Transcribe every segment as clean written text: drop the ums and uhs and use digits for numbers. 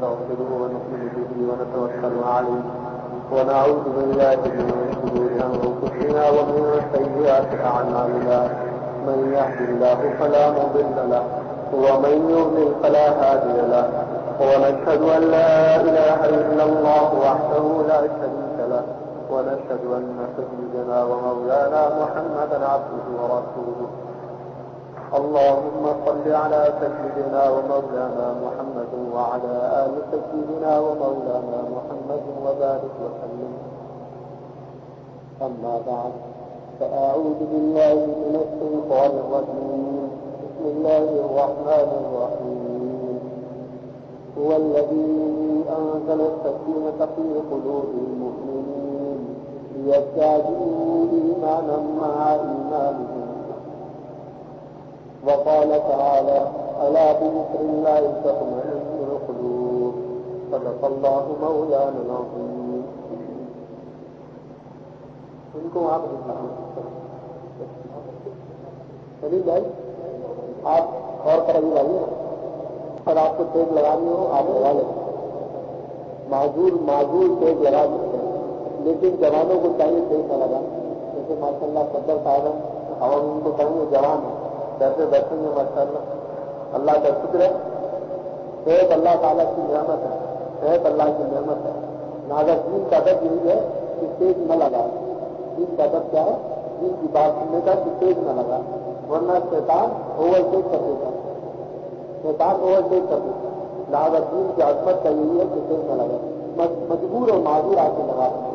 ونستغفره ونؤمن به ونتوكل عليه ونعوذ بالله من شرور أنفسنا ومن سيئات أعمالنا من يهده الله فلا مضل له ومن يضلل فلا هادي له ونشهد أن لا إله إلا الله وحده لا شريك له ونشهد أن سيدنا ومولانا محمدا عبده ورسوله اللهم صل على سيدنا ومولانا محمد وعلى آل سيدنا ومولانا محمد وبارك وسلم. أما بعد فأعوذ بالله من الشيطان الرجيم. بسم الله الرحمن الرحيم. هو الذي أنزل السكينة في قلوب المؤمنين ليزدادوا إيمانا مع إيمانهم. وقال تعالى ألا بذكر الله تطمئن القلوب. صدق الله مولانا العظيم. ان کو آپ سلیم بھائی آپ اور کربی بھائی اور آپ کو ٹیگ لگانی ہو آپ لگا لیں. معذور ٹیگ لگا سکتے ہیں لیکن جوانوں کو چاہیے ٹیگ نہ لگا. جیسے ماشاء اللہ صدر صاحب ہیں اور ان کو کہیں گے جوان ہیں کیسے بیٹھیں گے ماشاء اللہ. اللہ کا شکر ہے ایک اللہ تعالیٰ کی نعمت ہے ایک اللہ کی نعمت ہے. لہٰذا دین کا ادب یہی ہے کہ تیز نہ لگا. دین کا ادب کیا ہے؟ دین کی بات سننے کا کہ تیز نہ لگا ورنہ شیطان اوور ٹیک کر دیتا. لہٰذا دین کی عظمت کا یہی ہے کہ تیز نہ لگا. مجبور اور معذور آ کے لگا سکتا.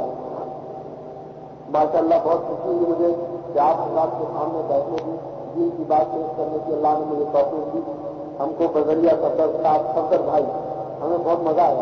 ماشاء اللہ بہت خوشی ہوئی مجھے کہ آپ حضرات کے سامنے بیٹھنے کی دین کی بات پیش کرنے کی اللہ نے مجھے توفیق دی. ہم کو بذریعہ صفدر بھائی ہمیں بہت مزہ آیا.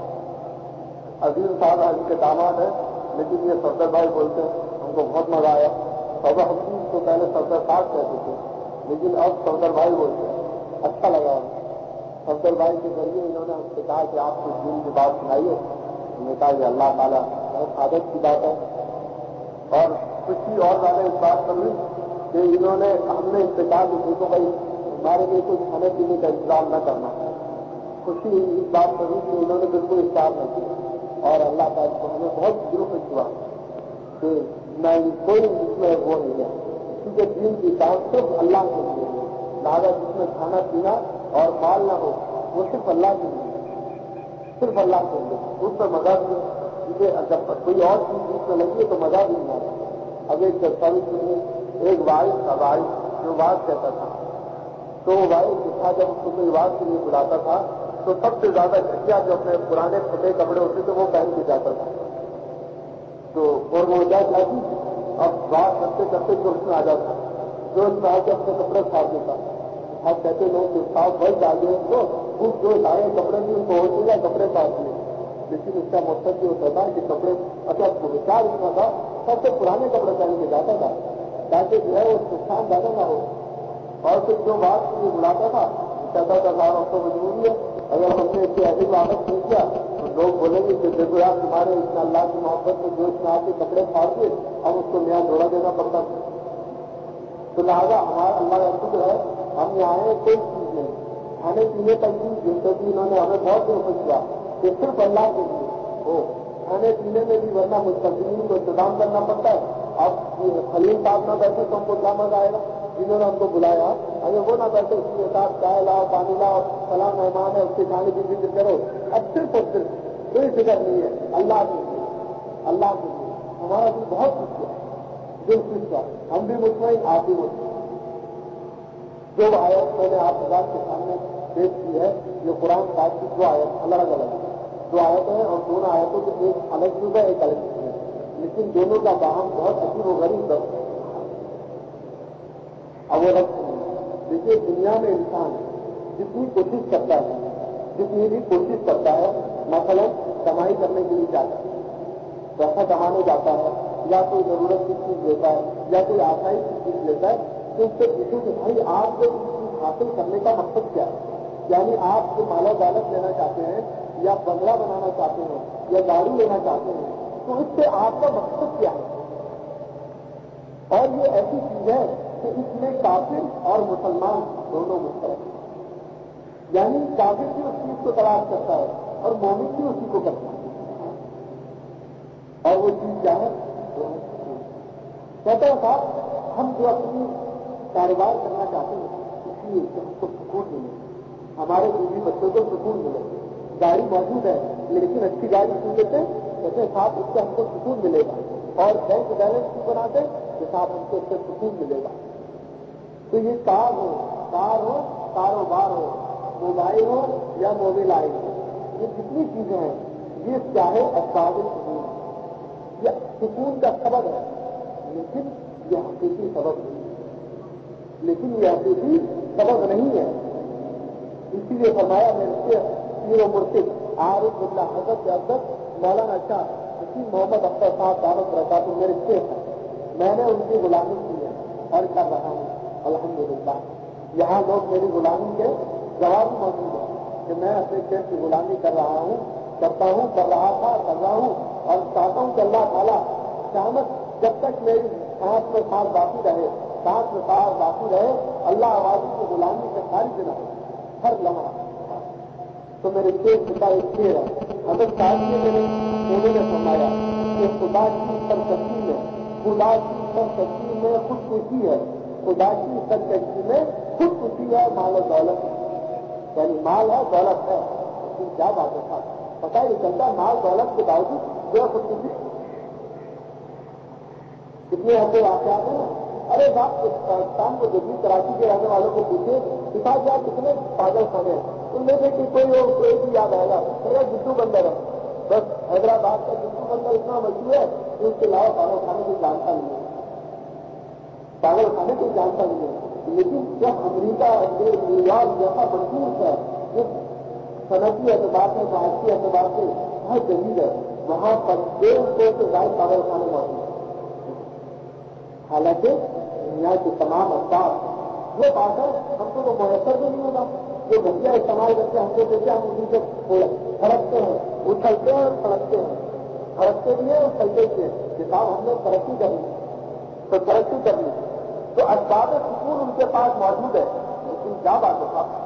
عظیم صاحب ان کے داماد ہیں لیکن یہ صفدر بھائی بولتے ہیں. ہم کو بہت مزہ آیا. صفدر حکیم کو پہلے صفدر صاحب کہتے تھے لیکن اب صفدر بھائی بولتے ہیں. اچھا لگا. صفدر بھائی کے ذریعے انہوں نے ہم سے کہا کہ آپ کو دین کی بات سنائیے. ہم نے کہا کہ اللہ تعالیٰ بہت عادت کی بات ہے. اور خوشی اور زیادہ اس بات پر ہوئی کہ انہوں نے ہم نے انتظار کی تو بھائی ہمارے لیے کچھ کھانے پینے کا انتظام نہ کرنا. خوشی اس بات پر ہوئی کہ انہوں نے بالکل انتظار نہ کیا. اور اللہ تعالیٰ کو ہمیں بہت دل خوش ہوا کہ نہ کوئی اس میں وہ نہیں ہے کیونکہ دین کی کام صرف اللہ کے لیے ہے. لہٰذا جس میں کھانا پینا اور مال نہ ہو وہ صرف اللہ کے لیے صرف اللہ کے لیے. اس میں مزہ بھی کیونکہ جب کوئی اور چیز اس میں لگی ہے تو مزہ بھی نہیں آتا. اب ایک سروس سنیے. ایک وائس تھا وائس جو واز کہتا تھا تو وہ وائس جو تھا جب اس کو کوئی واز کے لیے بلاتا تھا تو سب سے زیادہ گھٹیا جو اپنے پرانے پھٹے کپڑے ہوتے تھے وہ پہن کے جاتا تھا. تو اور وہ کیا چاہتی اب واز کرتے کرتے جوش میں آ جاتا. جوش میں آ کے اپنے کپڑے پھاڑ دیتا. اب کہتے لوگ کہ صاحب بھائی ڈالے تو خوب جو سارے کپڑے بھی ان کو ہوتے ہیں کپڑے پھاڑ دیے. لیکن اس کا مقصد یہ ہوتا تھا کہ کپڑے اچھا وچار اتنا تھا سب سے پرانے کپڑے پہن کے جاتا تھا تاکہ جو ہے وہ نقصان زیادہ نہ ہو. اور پھر جو بات یہ بلاتا تھا کہتا تھا صاحب اب تو مجبوری ہے اگر ہم نے اس کی ایسی عادت نہیں کیا تو لوگ بولیں گے کہ دیکھو یار تمہارے اس اللہ کی محبت میں جو اس میں آپ کے کپڑے پھاڑ دیے اب اس کو نیا جوڑا دینا پڑتا تھا. تو لہٰذا ہمارا اللہ کا شکر ہے ہم یہاں آئے کوئی چیز نہیں کھانے پینے تک بھی جن سے بھی انہوں نے ہمیں بہت دل خوش کیا کہ صرف اللہ کے لیے ہو. کھانے پینے میں بھی ورنہ مستقبل کو انتظام کرنا پڑتا ہے. اب خلیل صاحب نہ بیٹھے تو ہم کو کیا مزہ آئے گا. جنہوں نے ہم کو بلایا اگر وہ نہ بیٹھے اس کے ساتھ چائے لاؤ پانی لاؤ فلاں مہمان ہے اس کے کھانے کی فکر کرو. اب صرف اور صرف کوئی فکر نہیں ہے اللہ کے لیے. اللہ کے لیے ہمارا دل بہت خوش ہوا دل خوش ہوا. ہم بھی مطمئن آپ بھی مطمئن. جو آیت میں نے آپ حضرات کے سامنے پیش کی ہے یہ قرآن پاک کی دو آیت الگ الگ دو آیتیں ہیں اور دونوں آیتوں کے ایک الگ چیز ہے ایک الگ چیز ہے لیکن دونوں کا باہم بہت عجیب و غریب ہے. اب وہ رقص دیکھیے دنیا میں انسان جتنی کوشش کرتا ہے جتنی بھی کوشش کرتا ہے مثلا کمائی کرنے کے لیے جاتا ہے پیسہ کمانے جاتا ہے یا کوئی ضرورت کی چیز لیتا ہے یا کوئی آسائی کی چیز لیتا ہے تو اس سے پوچھو کہ بھائی آپ کو اس چیز حاصل کرنے کا مقصد کیا ہے. یعنی آپ جو مال و دولت لینا چاہتے ہیں یا بنگلہ بنانا چاہتے ہیں یا گاڑی لینا چاہتے ہیں تو اس سے آپ کا مقصد کیا ہے. اور یہ ایسی چیز ہے کہ اس میں کافر اور مسلمان دونوں مشترک ہیں. یعنی کافر بھی اس چیز کو تلاش کرتا ہے اور مومن بھی اسی کو کرتا ہے. اور وہ چیز کیا ہے؟ کہتا ہے صاحب ہم جو اپنی کاروبار کرنا چاہتے ہیں اس لیے کہ ہم کو سکون ملے, ہمارے بیوی بچوں کو سکون ملے, گاڑی موجود ہے لیکن اچھی گاڑی کیوں لیتے ہیں؟ کہتے ہیں صاحب اس سے ہم کو سکون ملے گا. اور بینک بیلنس کیوں بناتے ہیں؟ کہ صاحب ہم کو اس سے سکون ملے گا. تو یہ کار ہو, کاروبار ہو, موبائل ہو یا موبائل ہو, یہ جتنی چیزیں ہیں یہ چاہے اسباب سکون, یہ سکون کا سبب ہے لیکن یہ حقیقی سبب نہیں ہے, اسی لیے فرمایا میرے سے پیر و مرشد عارف اللہ حضرت عبدت مولانا شاہ حکیم محمد اختر صاحب دعوت رکھا تو میرے شیخ ہیں, میں نے ان کی غلامی کی ہے اور کر رہا ہوں الحمدللہ. یہاں لوگ میری غلامی کے جواب موجود ہیں کہ میں اپنے شیخ کی غلامی کر رہا ہوں, کرتا ہوں, کر رہا تھا, کر رہا ہوں, اور چاہتا ہوں کہ اللہ تعالیٰ قیامت جب تک میری سانس میں سانس باقی رہے, اللہ آبادی کی غلامی سے خارج نہ ہو ہر لمحہ. تو میرے شیخ پتا ایک شیر ہے, حضرت صاحب نے میرے سونے میں فرمایا کہ خدا کی سرکشی میں خود خوشی ہے, خدا کی سرکشی میں خود خوشی ہے مال و دولت میں. یعنی مال ہے, دولت ہے, لیکن کیا بات ہے صاحب, پتا یہ چلتا مال دولت کے باوجود جو خود خوشی. کتنے ایسے واقعات ہیں. ارے صاحب پاکستان کو دلی کراچی کے رہنے والوں کو پوچھے کتنا کیا کتنے پاگل خانے ہیں, ان میں سے کہ کوئی بھی یاد آئے گا جدو بندر ہے, بس حیدرآباد کا جدو بندر اتنا مشہور ہے کہ اس کے علاوہ پاگل خانے کو جانتا نہیں ہے, پاگل خانے کو جانتا نہیں ہے. لیکن جب امریکہ نیو یارک جیسا مشہور ہے جس صنعتی اعتبار سے معاشی اعتبار سے بہت جدید ہے, وہاں پر 150 سے زائد پاگل خانے موجود ہیں. حالانکہ دنیا کے تمام اسباب وہ بات ہے ہم کو وہ میسر بھی نہیں ہوگا, جو گھٹیا استعمال کرتے ہم کو دیتے ہم اسی سے پھڑکتے ہیں, اچھلتے ہیں اور پھڑکتے ہیں, پھڑکتے بھی ہیں اور چلتے بھی ہیں. کتاب ہم نے ترقی کرنی تو ترقی کرنی تو اسباب سکون ان کے پاس موجود ہے, لیکن کیا بات ہے صاحب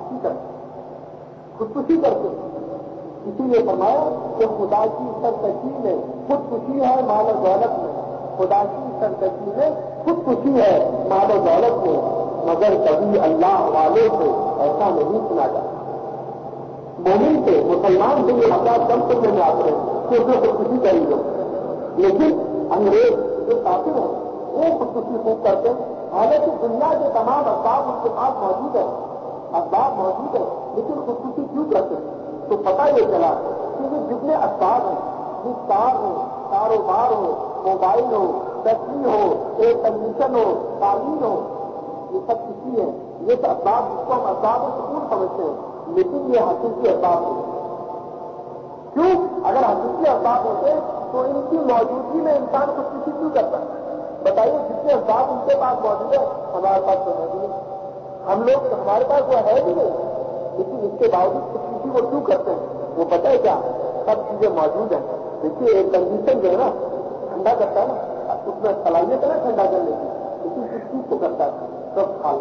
خودکشی کرتے. اسی لیے فرمایا کہ خدا کی سرکشی میں خودکشی ہے مال و دولت میں, خدا کی سرکشی میں خودکشی ہے مال و دولت میں, مگر کبھی اللہ والے سے ایسا نہیں سنا جاتا. مومن سے مسلمان سے یہ حالات کم سننے میں آتے ہیں کہ اسے خودکشی کریں گے, لیکن انگریز جو کافر ہیں وہ خودکشی خوب کرتے ہیں. حالانکہ دنیا کے تمام اسباب ان کے پاس موجود ہے, لیکن خودکشی کیوں کرتے ہیں؟ تو پتہ یہ چلا کہ یہ جتنے اسباب ہیں, یہ کار ہو, کاروبار ہو, موبائل ہو, فیکٹری ہو, ایئر کنڈیشن ہو, تعلیم ہو, یہ سب کسی ہے. یہ سب اسباب جس کو ہم اسباب سکون سمجھتے ہیں, لیکن یہ حقیقی اسباب نہیں. کیوں؟ اگر حقیقی اسباب ہوتے تو ان کی موجودگی میں انسان خودکشی کیوں کرتا ہے؟ بتائیے, جتنے اسباب ان کے پاس موجود ہے ہمارے پاس تو موجود ہے, ہم لوگ ہمارے پاس وہ ہے بھی نہیں, لیکن اس کے باوجود خودکشی وہ کیوں کرتے ہیں؟ وہ پتہ ہے کیا, سب چیزیں موجود ہیں. دیکھیے ایک کنڈیشن جو ہے نا ٹھنڈا کرتا ہے نا, اس میں صلاحیت ہے نا ٹھنڈا کرنے کی, لیکن کس چیز کو کرتا ہے؟ سب کھال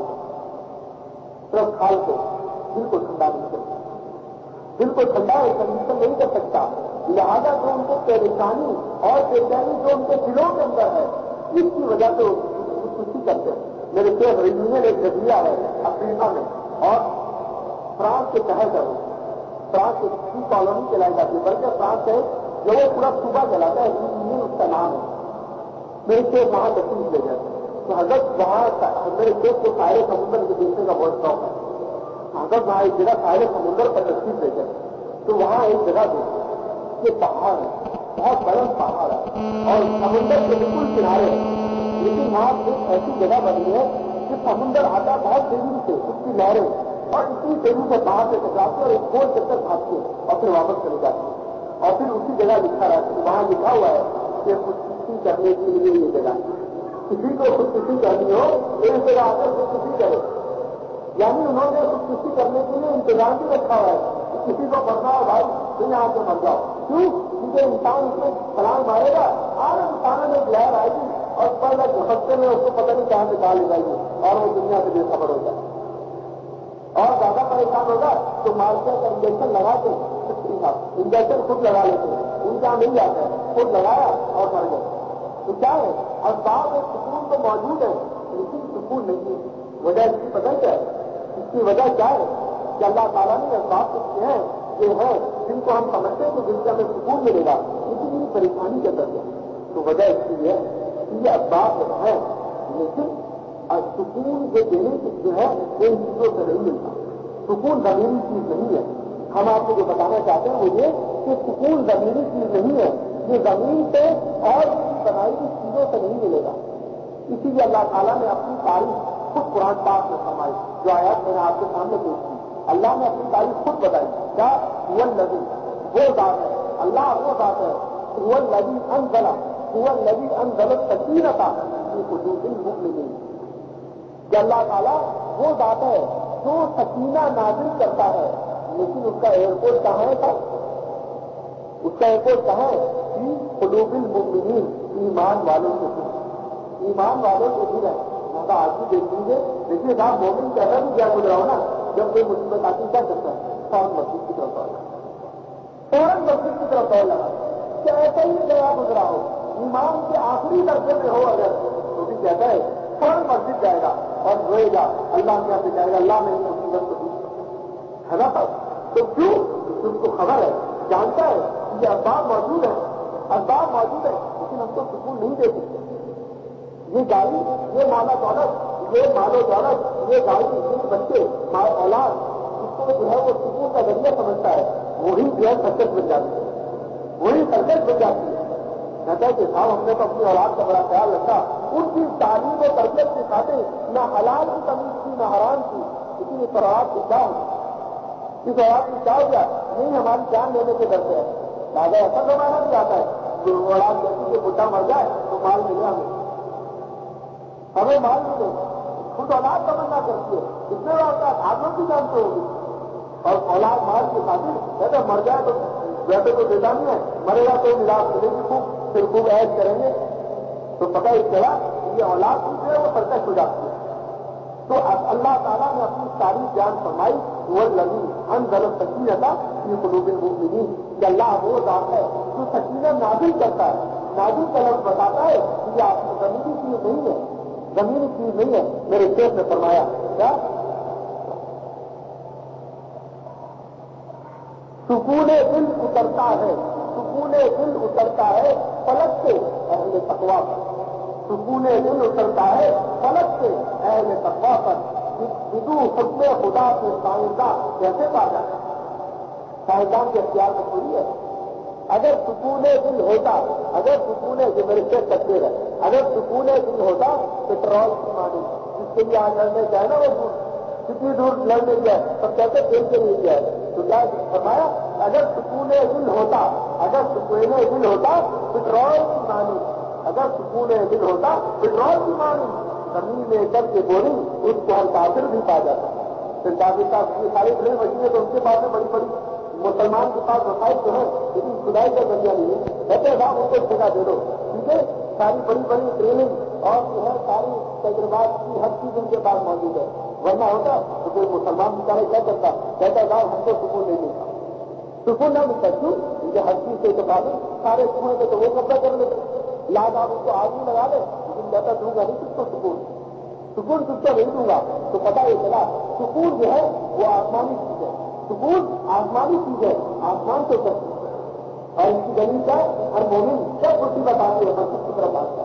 کو بالکل ٹھنڈا نہیں کرتا, بالکل ٹھنڈا ایک کنڈیشن نہیں کر سکتا. لہذا جو ان کو پریشانی اور بےچینی جو ان کے دلوں کے اندر ہے, اس کی وجہ سے خودکشی کرتے ہیں. میرے شیخ رضوی نے ایک جزیرہ ہے افریقہ میں, اور فرانس کے شہر ہے, وہ فرانس کی کالونی چلائی جاتی ہے, بلکہ فرانس ہے جو وہ پورا صوبہ چلاتا ہے, اس کا نام ہے. میرے شیخ وہاں تشریف لے گئے تو حضرت وہاں میرے شیخ کو ساحل سمندر کے دیکھنے کا بہت شوق ہے. حضرت وہاں ایک جگہ ساحل سمندر پر تشریف لے گئے تو وہاں ایک جگہ دیکھی, یہ پہاڑ ہے, بہت بلند پہاڑ ہے اور سمندر کے بالکل کنارے ہے, لیکن وہاں ایک ایسی جگہ بنی ہے کہ سمندر آتا بہت تیزی سے, اس کی لہریں اور اتنی تیزی سے باہر سے ٹکراتی اور ایک گول چکر کھاتی ہے اور پھر واپس چلی جاتی ہے, اور پھر اسی جگہ لکھا رہتا ہے, وہاں لکھا ہوا ہے کہ خودکشی کرنے کے لیے یہ جگہ, کسی کو خودکشی کرنی ہو ایک جگہ آ کر خودکشی کرے. یعنی انہوں نے خودکشی کرنے کے لیے انتظام بھی رکھا ہوا ہے, کسی کو مرنا ہے بھائی تم یہاں سے مر جاؤ. کیوں؟ کیونکہ انسان اس میں چھلانگ مارے گا, انسان میں ایک لہر آئے گی اور پہلے ہفتے میں اس کو پتہ نہیں کہاں سے کہاں لے جائے گی اور وہ دنیا سے بے خبر ہو جائے اور زیادہ پریشان ہوگا تو مارکیٹ کا انجیکشن لگا کے چھٹی کھا انجیکشن خود لگا لیتے ہیں، ان کا نہیں جاتا ہے، خود لگایا اور مر گئے. تو کیا ہے؟ اسباب سکون تو موجود ہے لیکن سکون نہیں ہے. وجہ اس کی پتہ کیا ہے؟ اس کی وجہ کیا ہے کہ اللہ تعالیٰ نے اسباب کچھ ہیں یہ ہیں جن کو ہم سمجھتے ہیں کہ جن سے ہمیں سکون ملے گا لیکن یہ پریشانی کا درجہ. تو وجہ اس کی ہے کہ یہ اسباب ہے لیکن سکون جو دینے کی جو ہے وہ ان چیزوں سے نہیں ملتا. سکون ضروری چیز نہیں ہے. ہم آپ کو جو بتانا چاہتے ہیں وہ یہ کہ سکون ضروری چیز نہیں ہے. یہ زمین پہ اور بنائی ہوئی چیزوں سے نہیں ملے گا. اسی لیے اللہ تعالیٰ نے اپنی تعریف خود قرآن پاک میں فرمائی. جو آیات میں نے آپ کے سامنے پیش کی، اللہ نے اپنی تعریف خود بتائی. کیا هو الذی، وہ ذات ہے، اللہ وہ ذات ہے. هو الذی انزل، هو الذی انزل السکینۃ فی قلوب المؤمنین. کہ اللہ تعالیٰ وہ ذات ہے جو سکینہ نازل کرتا ہے. لیکن اس کا ایئرپورٹ کہاں ہے تھا؟ اس کا ایئرپورٹ کہاں ہے؟ فی قلوب المؤمنین، ایمان والوں کے دل. ایمان والوں کے دل ہے. لہٰذا آج بھی دیکھ لیجیے. دیکھیے صاحب مومن کہنا بھی کیا گزرا ہو نا، جب کوئی مصیبت آتی کیا کرتا ہے؟ فوراً مسجد کی طرف دوڑ، فوراً مسجد کی طرف دوڑ لگا. کیا ایسا ہی گیا گزرا ہو، ایمان کے آخری درجے میں ہو اگر تو بھی کہتا ہے فوراً مسجد جائے گا اور روئے گا، اللہ کیا سے جائے گا، اللہ میں مصیبت کو دور ہے نا سب. تو کیوں؟ اس کو خبر ہے، جانتا ہے کہ یہ اسباب موجود ہے، اسباب موجود ہے لیکن ہم کو سکون نہیں دے سکتے. یہ گاڑی، یہ مالا دولت، یہ مالو دولت، یہ گاڑی، یہ بچے، اولاد، اس کو جو ہے وہ سکون کا ذریعہ سمجھتا ہے. وہی جو ہے سرکٹ بن جاتی ہے، وہی سرکٹ بن جاتی ہے. کہتا ہے کہ صاحب ہم نے تو اپنی اولاد کا بڑا خیال رکھا، ان کی تعلیم و تربیت کے ساتھ نہ حلال کی تمیز کی نہ حرام کی. لیکن اس اولاد کی کیا ہو، اس اولاد کی کیا ہو گیا؟ نہیں ہماری جان لینے کے ڈر سے ہے. لہٰذا ایسا زمانہ بھی آتا ہے جو اولاد کہتی کہ بڈھا مر جائے تو مال ملے ہمیں مال ملے. خود اولاد تمنا کرتی ہے اتنے بار کا آدمی کی جانتے ہوگی اور اولاد مال کی خاطر کہتے مر جائے تو ویسے تو دیتا نہیں ہے، مرے گا تو ملاپ ملے گی خوب، پھر خوب عیش کریں گے. تو پتہ اس طرح یہ اولاد کی جو ہے وہ سرکش ہو جاتی ہے. تو اللہ تعالیٰ نے اپنی ساری جان فرمائی وہ لگی انزل السکینۃ فی قلوب المؤمنین. کہ اللہ وہ ذات ہے جو سکینہ نازل کرتا ہے. نازل کا لفظ بتاتا ہے کہ یہ آپ کی زمینی چیز نہیں ہے، زمینی چیز نہیں ہے. میرے شیخ نے فرمایا کیا سکون دل اترتا ہے، سکون دل اترتا ہے فلک سے اہل تقویٰ پر. سکون دل اترتا ہے فلک سے اہل تقویٰ پر. بدو حکم خدا سے سائنسداں کیسے پا جائے؟ سائنسدان کے اختیار میں تھوڑی ہے. اگر سکون دل ہوتا، اگر سکون جو میرے سے تقدیر ہے، اگر سکون دل ہوتا پیٹرول کی مانی جس کے لیے آج لڑنے جائے نا وہ دور کتنی دور لڑنے گیا ہے سب کہتے تیل کے لیے گیا ہے. تو کیا فرمایا اگر سکون دل ہوتا، اگر سکون دل ہوتا پیٹرول کی مانی، اگر سکون دل ہوتا پیٹرول کی مانی زمین میں کر کے بوری اس کو ہر کافر بھی پا جاتا. پھر کافر کا ساری ڈرل مشینیں تو ان کے پاس میں بڑی بڑی مسلمان کے پاس وسائل تو ہے لیکن خدائی کا ذریعہ نہیں ہے. کہتے صاحب ان کو ٹھیکا دے دو، ٹھیک ہے. ساری بڑی بڑی ٹریننگ اور جو ہے ساری تجربات کی ہر چیز ان کے پاس موجود ہے. ورنہ ہوتا تو کوئی مسلمان بیچارے کیا کرتا؟ کہتا صاحب ہم کو سکون نہیں ملتا. سکون نہ ملتا کیوں؟ کیونکہ ہر چیز سے مطابق سارے کنویں پہ تو وہ قبضہ کر لیتے. لاز آپ اس کو آدمی لگا دے لیکن کہتا دوں گا نہیں کس کو سکون، سکون کس کو نہیں دوں گا. تو پتا یہ چلا سکون جو ہے وہ آسمانی چیز ہے. سکون آسمانی چیز ہے، آسمان سے اترتی ہے. اور اس کی دلیل کا ہر مومن سب مصیبت آتی ہے مسجد کی طرف آتا ہے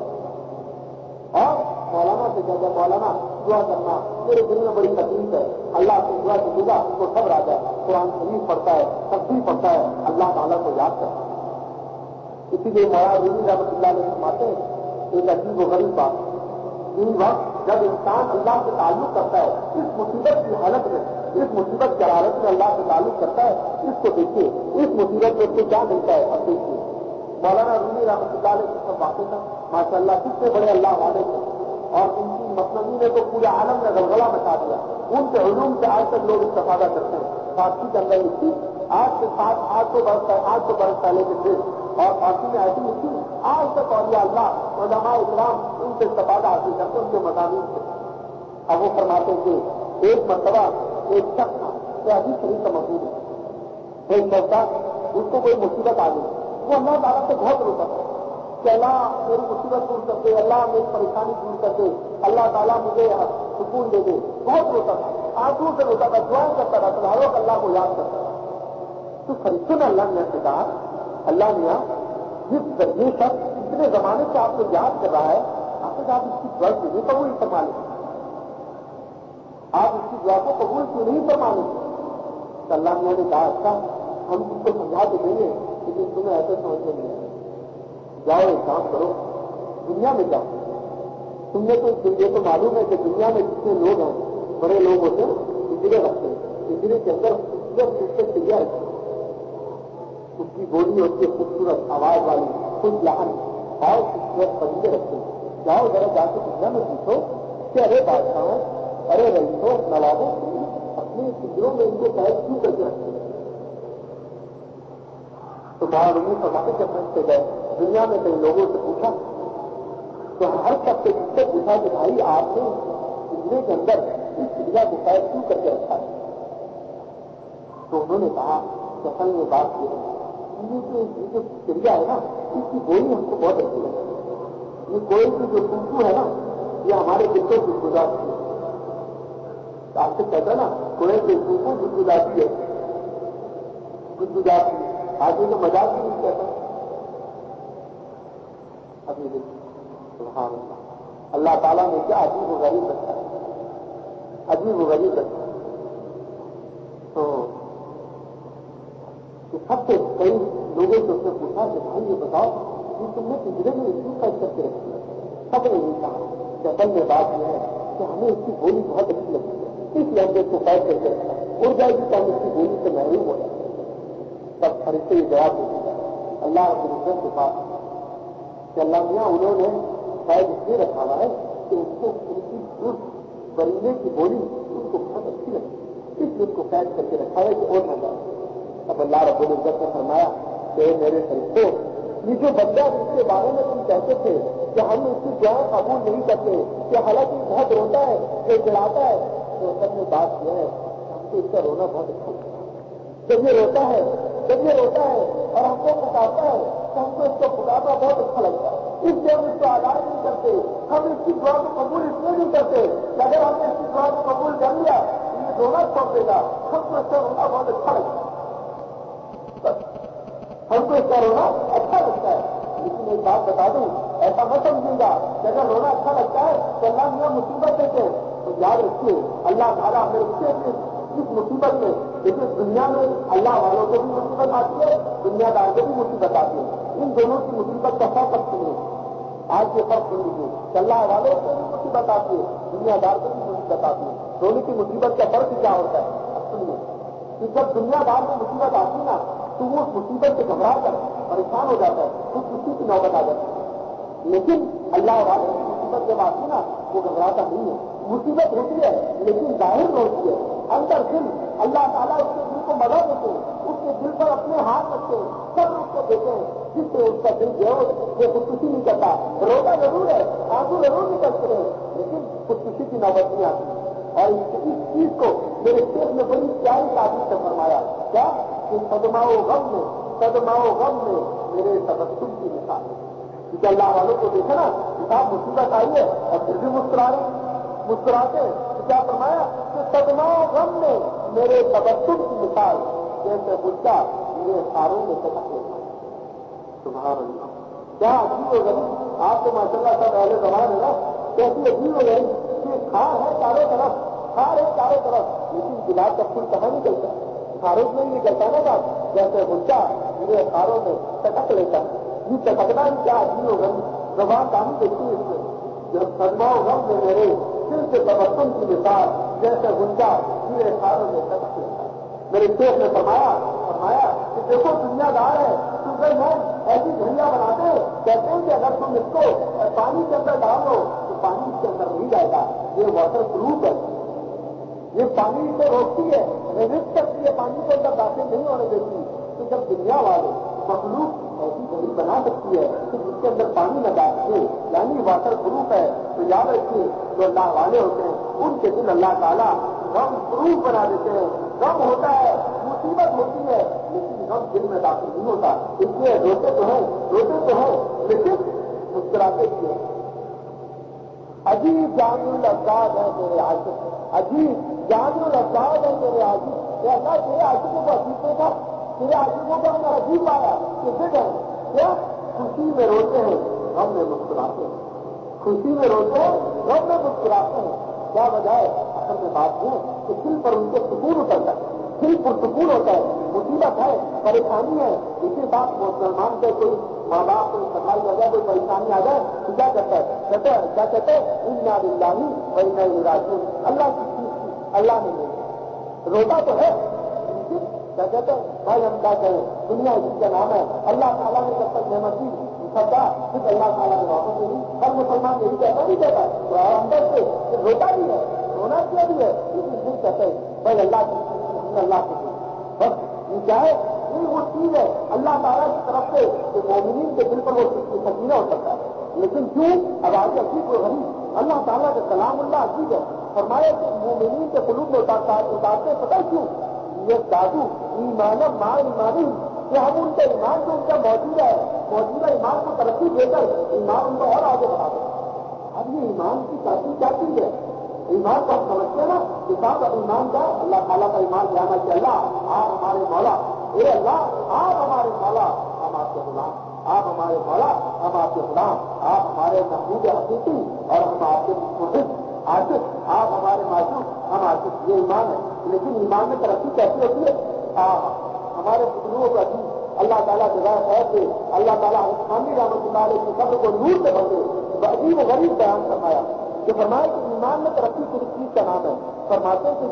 اور مولانا سے کہتا ہے مولانا دعا کرنا میرے دل میں بڑی تکلیف ہے، اللہ سے دعا کی دعا اس کو صبر آ جائے. قرآن شریف پڑھتا ہے، تسبیح پڑھتا ہے، اللہ تعالیٰ کو یاد کرتا ہے. اسی لیے مولانا رومی رحمۃ اللہ علیہ فرماتے ہیں ایک عجیب و غریب بات، یہ وقت جب انسان اللہ سے تعلق کرتا ہے اس مصیبت کی حالت میں، اس مصیبت کی حالت میں اللہ سے تعلق کرتا ہے. اس کو دیکھیے اس مصیبت میں اس کو کیا ملتا ہے. اب دیکھیے مولانا رومی رحمۃ اللہ علیہ سے سب واقع تھا ماشاء اللہ کتنے بڑے اللہ والے تھے اور ان کی مصنوعی نے تو پورے عالم میں غلغلہ مچا دیا. ان کے علوم سے آج تک لوگ استفادہ کرتے ہیں. فارسی کے اندر لکھی آج سے 800 برس پہلے کے تھے اور فارسی میں ایسی لکھی آج تک اولیاء اللہ علماء اکرام ان سے استفادہ حاصل کرتے ان کے مضامین سے. اب وہ فرماتے کہ ایک مرتبہ ایک شخص تھا کہ حدیث شریف کا مفہوم ہے. ایک شخص تھا اس کو کوئی مصیبت آ گئی، وہ اللہ تعالیٰ سے بہت روتا تھا کہ اللہ میری مصیبت دور کر دے، اللہ میری پریشانی دور کر دے، اللہ تعالیٰ مجھے سکون دے دے، بہت روتا تھا، آنسو سے روتا تھا، دعائیں کرتا تھا، تو ہر وقت اللہ کو یاد کرتا تھا. تو فرشتوں نے اللہ میاں سے کہا، اللہ میاں یہ شخص اتنے زمانے سے آپ کو یاد کر رہا ہے، آپ اس کی دعا کیوں نہیں قبول فرما لیں؟ آپ اس کی دعا کو قبول کیوں نہیں فرما لیں؟ تو اللہ میاں نے کہا اچھا ہم تم کو سمجھا تو دیں گے، لیکن تمہیں ایسے سمجھنے نہیں آئے. جاؤ ایک کام کرو، دنیا میں جاؤ. تم نے تو یہ تو معلوم ہے کہ دنیا میں جتنے لوگ ہیں، بڑے لوگ ہوتے ہیں پنجرے رکھتے ہیں، پنجرے کے اندر خوبصورت چڑیا رکھتے ہیں، اس کی بولی ہوتی ہے خوبصورت آواز والی، خوش لہن اور خوبصورت پرندے رکھتے ہیں. جاؤ ذرا جا کے دنیا میں پوچھو کہ ارے بادشاہوں، ارے رئیسوں، نوابوں، اپنے پنجروں میں ان کو قید کیوں کر کے رکھتے ہیں؟ تو بعد انہیں فرماتے کہ پہنچتے گئے دنیا میں کئی لوگوں سے پوچھا، تو ہر شخص سے جس سے پوچھا کہ بھائی آپ نے پنجرے کے اندر اس چڑیا کو قید کیوں کر کے رکھا ہے؟ تو انہوں نے کہا کہ اصل میں بات یہ ہے، یہ جو چڑیا ہے نا، اس کی بولی ہم کو بہت اچھی لگتی ہے. یہ کوئی کی جو خوشبو ہے نا، یہ ہمارے دل کو گدگداتی ہے. آپ سے کہتا ہے نا کوئی کی خوشبو گدگداتی ہے، گدگداتی ہے. آج یہ تو مزاق بھی نہیں کہتا. ابھی دیکھیے سبحان اللہ، اللہ تعالیٰ نے کیا عجیب و غریب رکھا ہے، عجیب و غریب رکھا ہے. تو سب سے کئی لوگوں سے اس نے پوچھا کہ بھائی یہ بتاؤ کہ تم نے پنجرے میں اتنی قید کر کے رکھی ہے؟ سب نے نہیں کہا کہ اصل میں بات یہ ہے کہ ہمیں اس کی بولی بہت اچھی لگتی ہے، اس لیے ہم نے اس کو قید کر کے رکھا ہے، اڑ جائے گی تو ہم اس کی بولی سے محروم ہو جائیں گے. تب فرشتے یہ جواب دیتے ہیں اللہ رب العزت کے پاس کہ اللہ میاں انہوں نے شاید اس لیے رکھا ہوا ہے کہ ان کو ان کی دودھ پرندے کی بولی ان کو بہت اچھی لگتی ہے، اس لیے ان کو قید کر کے رکھا ہے کہ اور نہ جائے. اب اللہ رب العزت نے فرمایا کہ میرے فرشتوں، یہ جو بندہ جس کے بارے میں تم کہتے تھے کہ ہم اس کی دعائیں قبول نہیں کرتے، کہ حالانکہ بہت روتا ہے، یہ گڑاتا ہے، تو اصل میں بات یہ ہے کہ ہم کو اس کا رونا بہت اچھا لگتا ہے. جب یہ روتا ہے اور ہم کو پکارتا ہے تو ہم کو اس کو پکارنا بہت اچھا لگتا ہے. اس لیے ہم اس کو آزاد نہیں کرتے، ہم اس کی دعا کو قبول اس لیے نہیں کرتے کہ اگر ہم نے اس کی دعا کو قبول کر لیا تو یہ رونا چھوڑ دے گا، ہم کو اس کا رونا بہت اچھا لگتا ہے. ہم کو اس کا رونا اچھا لگتا ہے. لیکن ایک بات بتا دوں، ایسا مت سمجھے گا کہ اگر رونا اچھا لگتا ہے تو اللہ میاں مصیبت دیتے ہیں. تو یاد رکھیے اللہ تعالیٰ ہمیں اس مصیبت میں، لیکن دنیا میں اللہ والوں کو بھی مصیبت آتی ہے، دنیا دار کو بھی مصیبت آتی ہے. ان دونوں کی مصیبت کا فرق سنیے. آج یہ فرق سن لیجیے کہ اللہ والوں کو بھی مصیبت آتی ہے، دنیا دار کو بھی مصیبت آتی ہے. دونوں کی مصیبت کا فرق کیا ہوتا ہے؟ اب سنیے کہ جب دنیا دار کو مصیبت آتی نا تو وہ اس مصیبت سے گھبرا کر پریشان ہو جاتا ہے، تو کسی کی نوبت آ جاتی ہے. لیکن اللہ والوں کی مصیبت جب آتی نا وہ گھبراتا نہیں ہے. مصیبت ہوتی ہے لیکن ظاہر میں ہوتی ہے، اندر دل اللہ تعالیٰ اس کے دل کو مدد دیتے ہیں، اس کے دل پر اپنے ہاتھ رکھتے ہیں، سب اس کو دیتے ہیں، جس سے اس کا دل جو ہے یہ خودکشی نہیں کرتا. روتا ضرور ہے، آنسو ضرور نکلتے ہیں، لیکن خودکشی کی نوبت نہیں آتی. اور اس چیز کو میرے شیخ نے بڑی پیاری تعبیر سے فرمایا کیا کہ صدمہ و غم میں میرے تبسم کی مثال. کیونکہ اللہ والوں کو دیکھا نا کتاب مصیبت آئی ہے اور پھر بھی مسکراتے کیا فرمایا کہ صدمہ و غم میں میرے تبسم کی مثال جیسے بچہ میرے ساروں میں چمک لیتا. سبحان اللہ، کیا عجیب و غریب. آپ تو ماشاء اللہ سب اہل زبان ہے نا، کیسی عجیب و غریب کہ خار ہے چاروں طرف، لیکن گلاب کا پھول کہاں نکلتا ہے؟ خاروں میں ہی نکلتا نا بات. جیسے بچہ میرے خاروں میں چٹک لیتا ہے. یہ چٹکنا بھی کیا عجیب و غریب زبان دانی دیکھتی ہے اس میں. جب صدمہ و غم میں میرے دل سے تبسم کی مثال جیسے بچہ میرے خاروں میں چٹک لیتا ہے. میرے شیخ نے فرمایا کہ دیکھو دنیا دار ہے، سپر مین ایسی گھڑیاں بناتے کہتے ہیں کہ اگر تم اس کو پانی کے اندر ڈال دو تو پانی اس کے اندر نہیں جائے گا، یہ واٹر پروف ہے، یہ پانی کو روکتی ہے، ریزسٹ کرتی ہے، پانی کے اندر داخل نہیں ہونے دیتی. تو جب دنیا والے مخلوق ایسی گھڑی بنا سکتی ہے کہ جس کے اندر پانی نہ ڈال سکے، یعنی واٹر پروف ہے، تو یاد رکھیے جو اللہ والے ہوتے ہیں ان کے دل اللہ تعالیٰ غم پروف بنا دیتے ہیں. غم ہوتا ہے، مصیبت ہوتی ہے، لیکن غم اب دل میں داخل نہیں ہوتا. اس لیے روتے تو ہیں لیکن مسکراتے بھی ہیں. عجیب جامع الافزاد ہے میرے عاشق, عجیب جامع الافزاد ہے میرے عاشق. اللہ تیرے عاشقوں کو عجیب دیکھا, تیرے عاشقوں کو ہم نے عجیب پایا کہ ذکر ہے کیا خوشی میں روتے ہیں غم میں مسکراتے ہیں, خوشی میں روتے ہیں غم میں مسکراتے ہیں. کیا وجہ ہے؟ اصل میں بات ہے کہ دل پر ان کے سکون اترتا ہے, دل پر سکون ہوتا ہے. مصیبت ہے, پریشانی ہے, اسی بات مسلمان سے کوئی ماں باپ کوئی سفائی آ جائے, کوئی پریشانی آ جائے تو کیا کرتا ہے؟ کیا کہتے ہیں انا للہ و انا الیہ راجعون. اللہ کی چیز کی اللہ نے نہیں, روتا تو ہے کیا کہتے ہیں بھائی ہم کیا کریں, دنیا جس کا نام ہے اللہ تعالیٰ نے جب تک نعمت دی سب کا پھر اللہ تعالیٰ نے واپس دے دی. ہر مسلمان یہی کہتا نہیں کہتا تو اندر سے روتا بھی ہے, رونا کیا بھی ہے, لیکن پھر کہتے ہیں بھائی اللہ کی اللہ کی بس یہ کیا ہے, یہ وہ چیز ہے اللہ تعالیٰ کی طرف سے کہ مومنین کے دل پر وہ سکینہ ہو سکتا ہے. لیکن کیوں اب آگے عجیب و غریب اللہ تعالیٰ کا کلام اللہ عجیب ہے. فرمایا کہ مومنین کے قلوب میں اتارتے پتہ کیوں, یہ دادو ایمان ماں ایمانی کہ ہم ان کا ایمان جو ان کا موجودہ ایمان کو ترقی دے کر ایمان ان کو اور آگے بڑھا دیں. اب یہ ایمان کی ترقی کیا چیز ہے؟ ایمان کو ہم سمجھتے ہیں نا کتاب ایمان کا اللہ تعالیٰ کا ایمان جانا کہ اللہ آپ ہمارے مولا, اے اللہ آپ ہمارے مولا ہم آپ کے غلام, آپ ہمارے مولا ہم آپ کے غلام, آپ ہمارے محبوب حقیقی اور ہم آپ کے محب عاشق, آپ ہمارے معشوق ہم عاشق. یہ ایمان ہے. لیکن ایمان میں ترقی کیسی ہوتی ہے؟ ہمارے بزرگوں کا بھی اللہ تعالیٰ جزائے خیر سے اللہ تعالیٰ خاندی رحمۃ اللہ علیہ کی قبر کو نور سے بھر دے. عجیب و غریب بیان فرمایا کہ فرمایا کہ ایمان میں ترقی کس چیز کا نام ہے. فرماتے کہ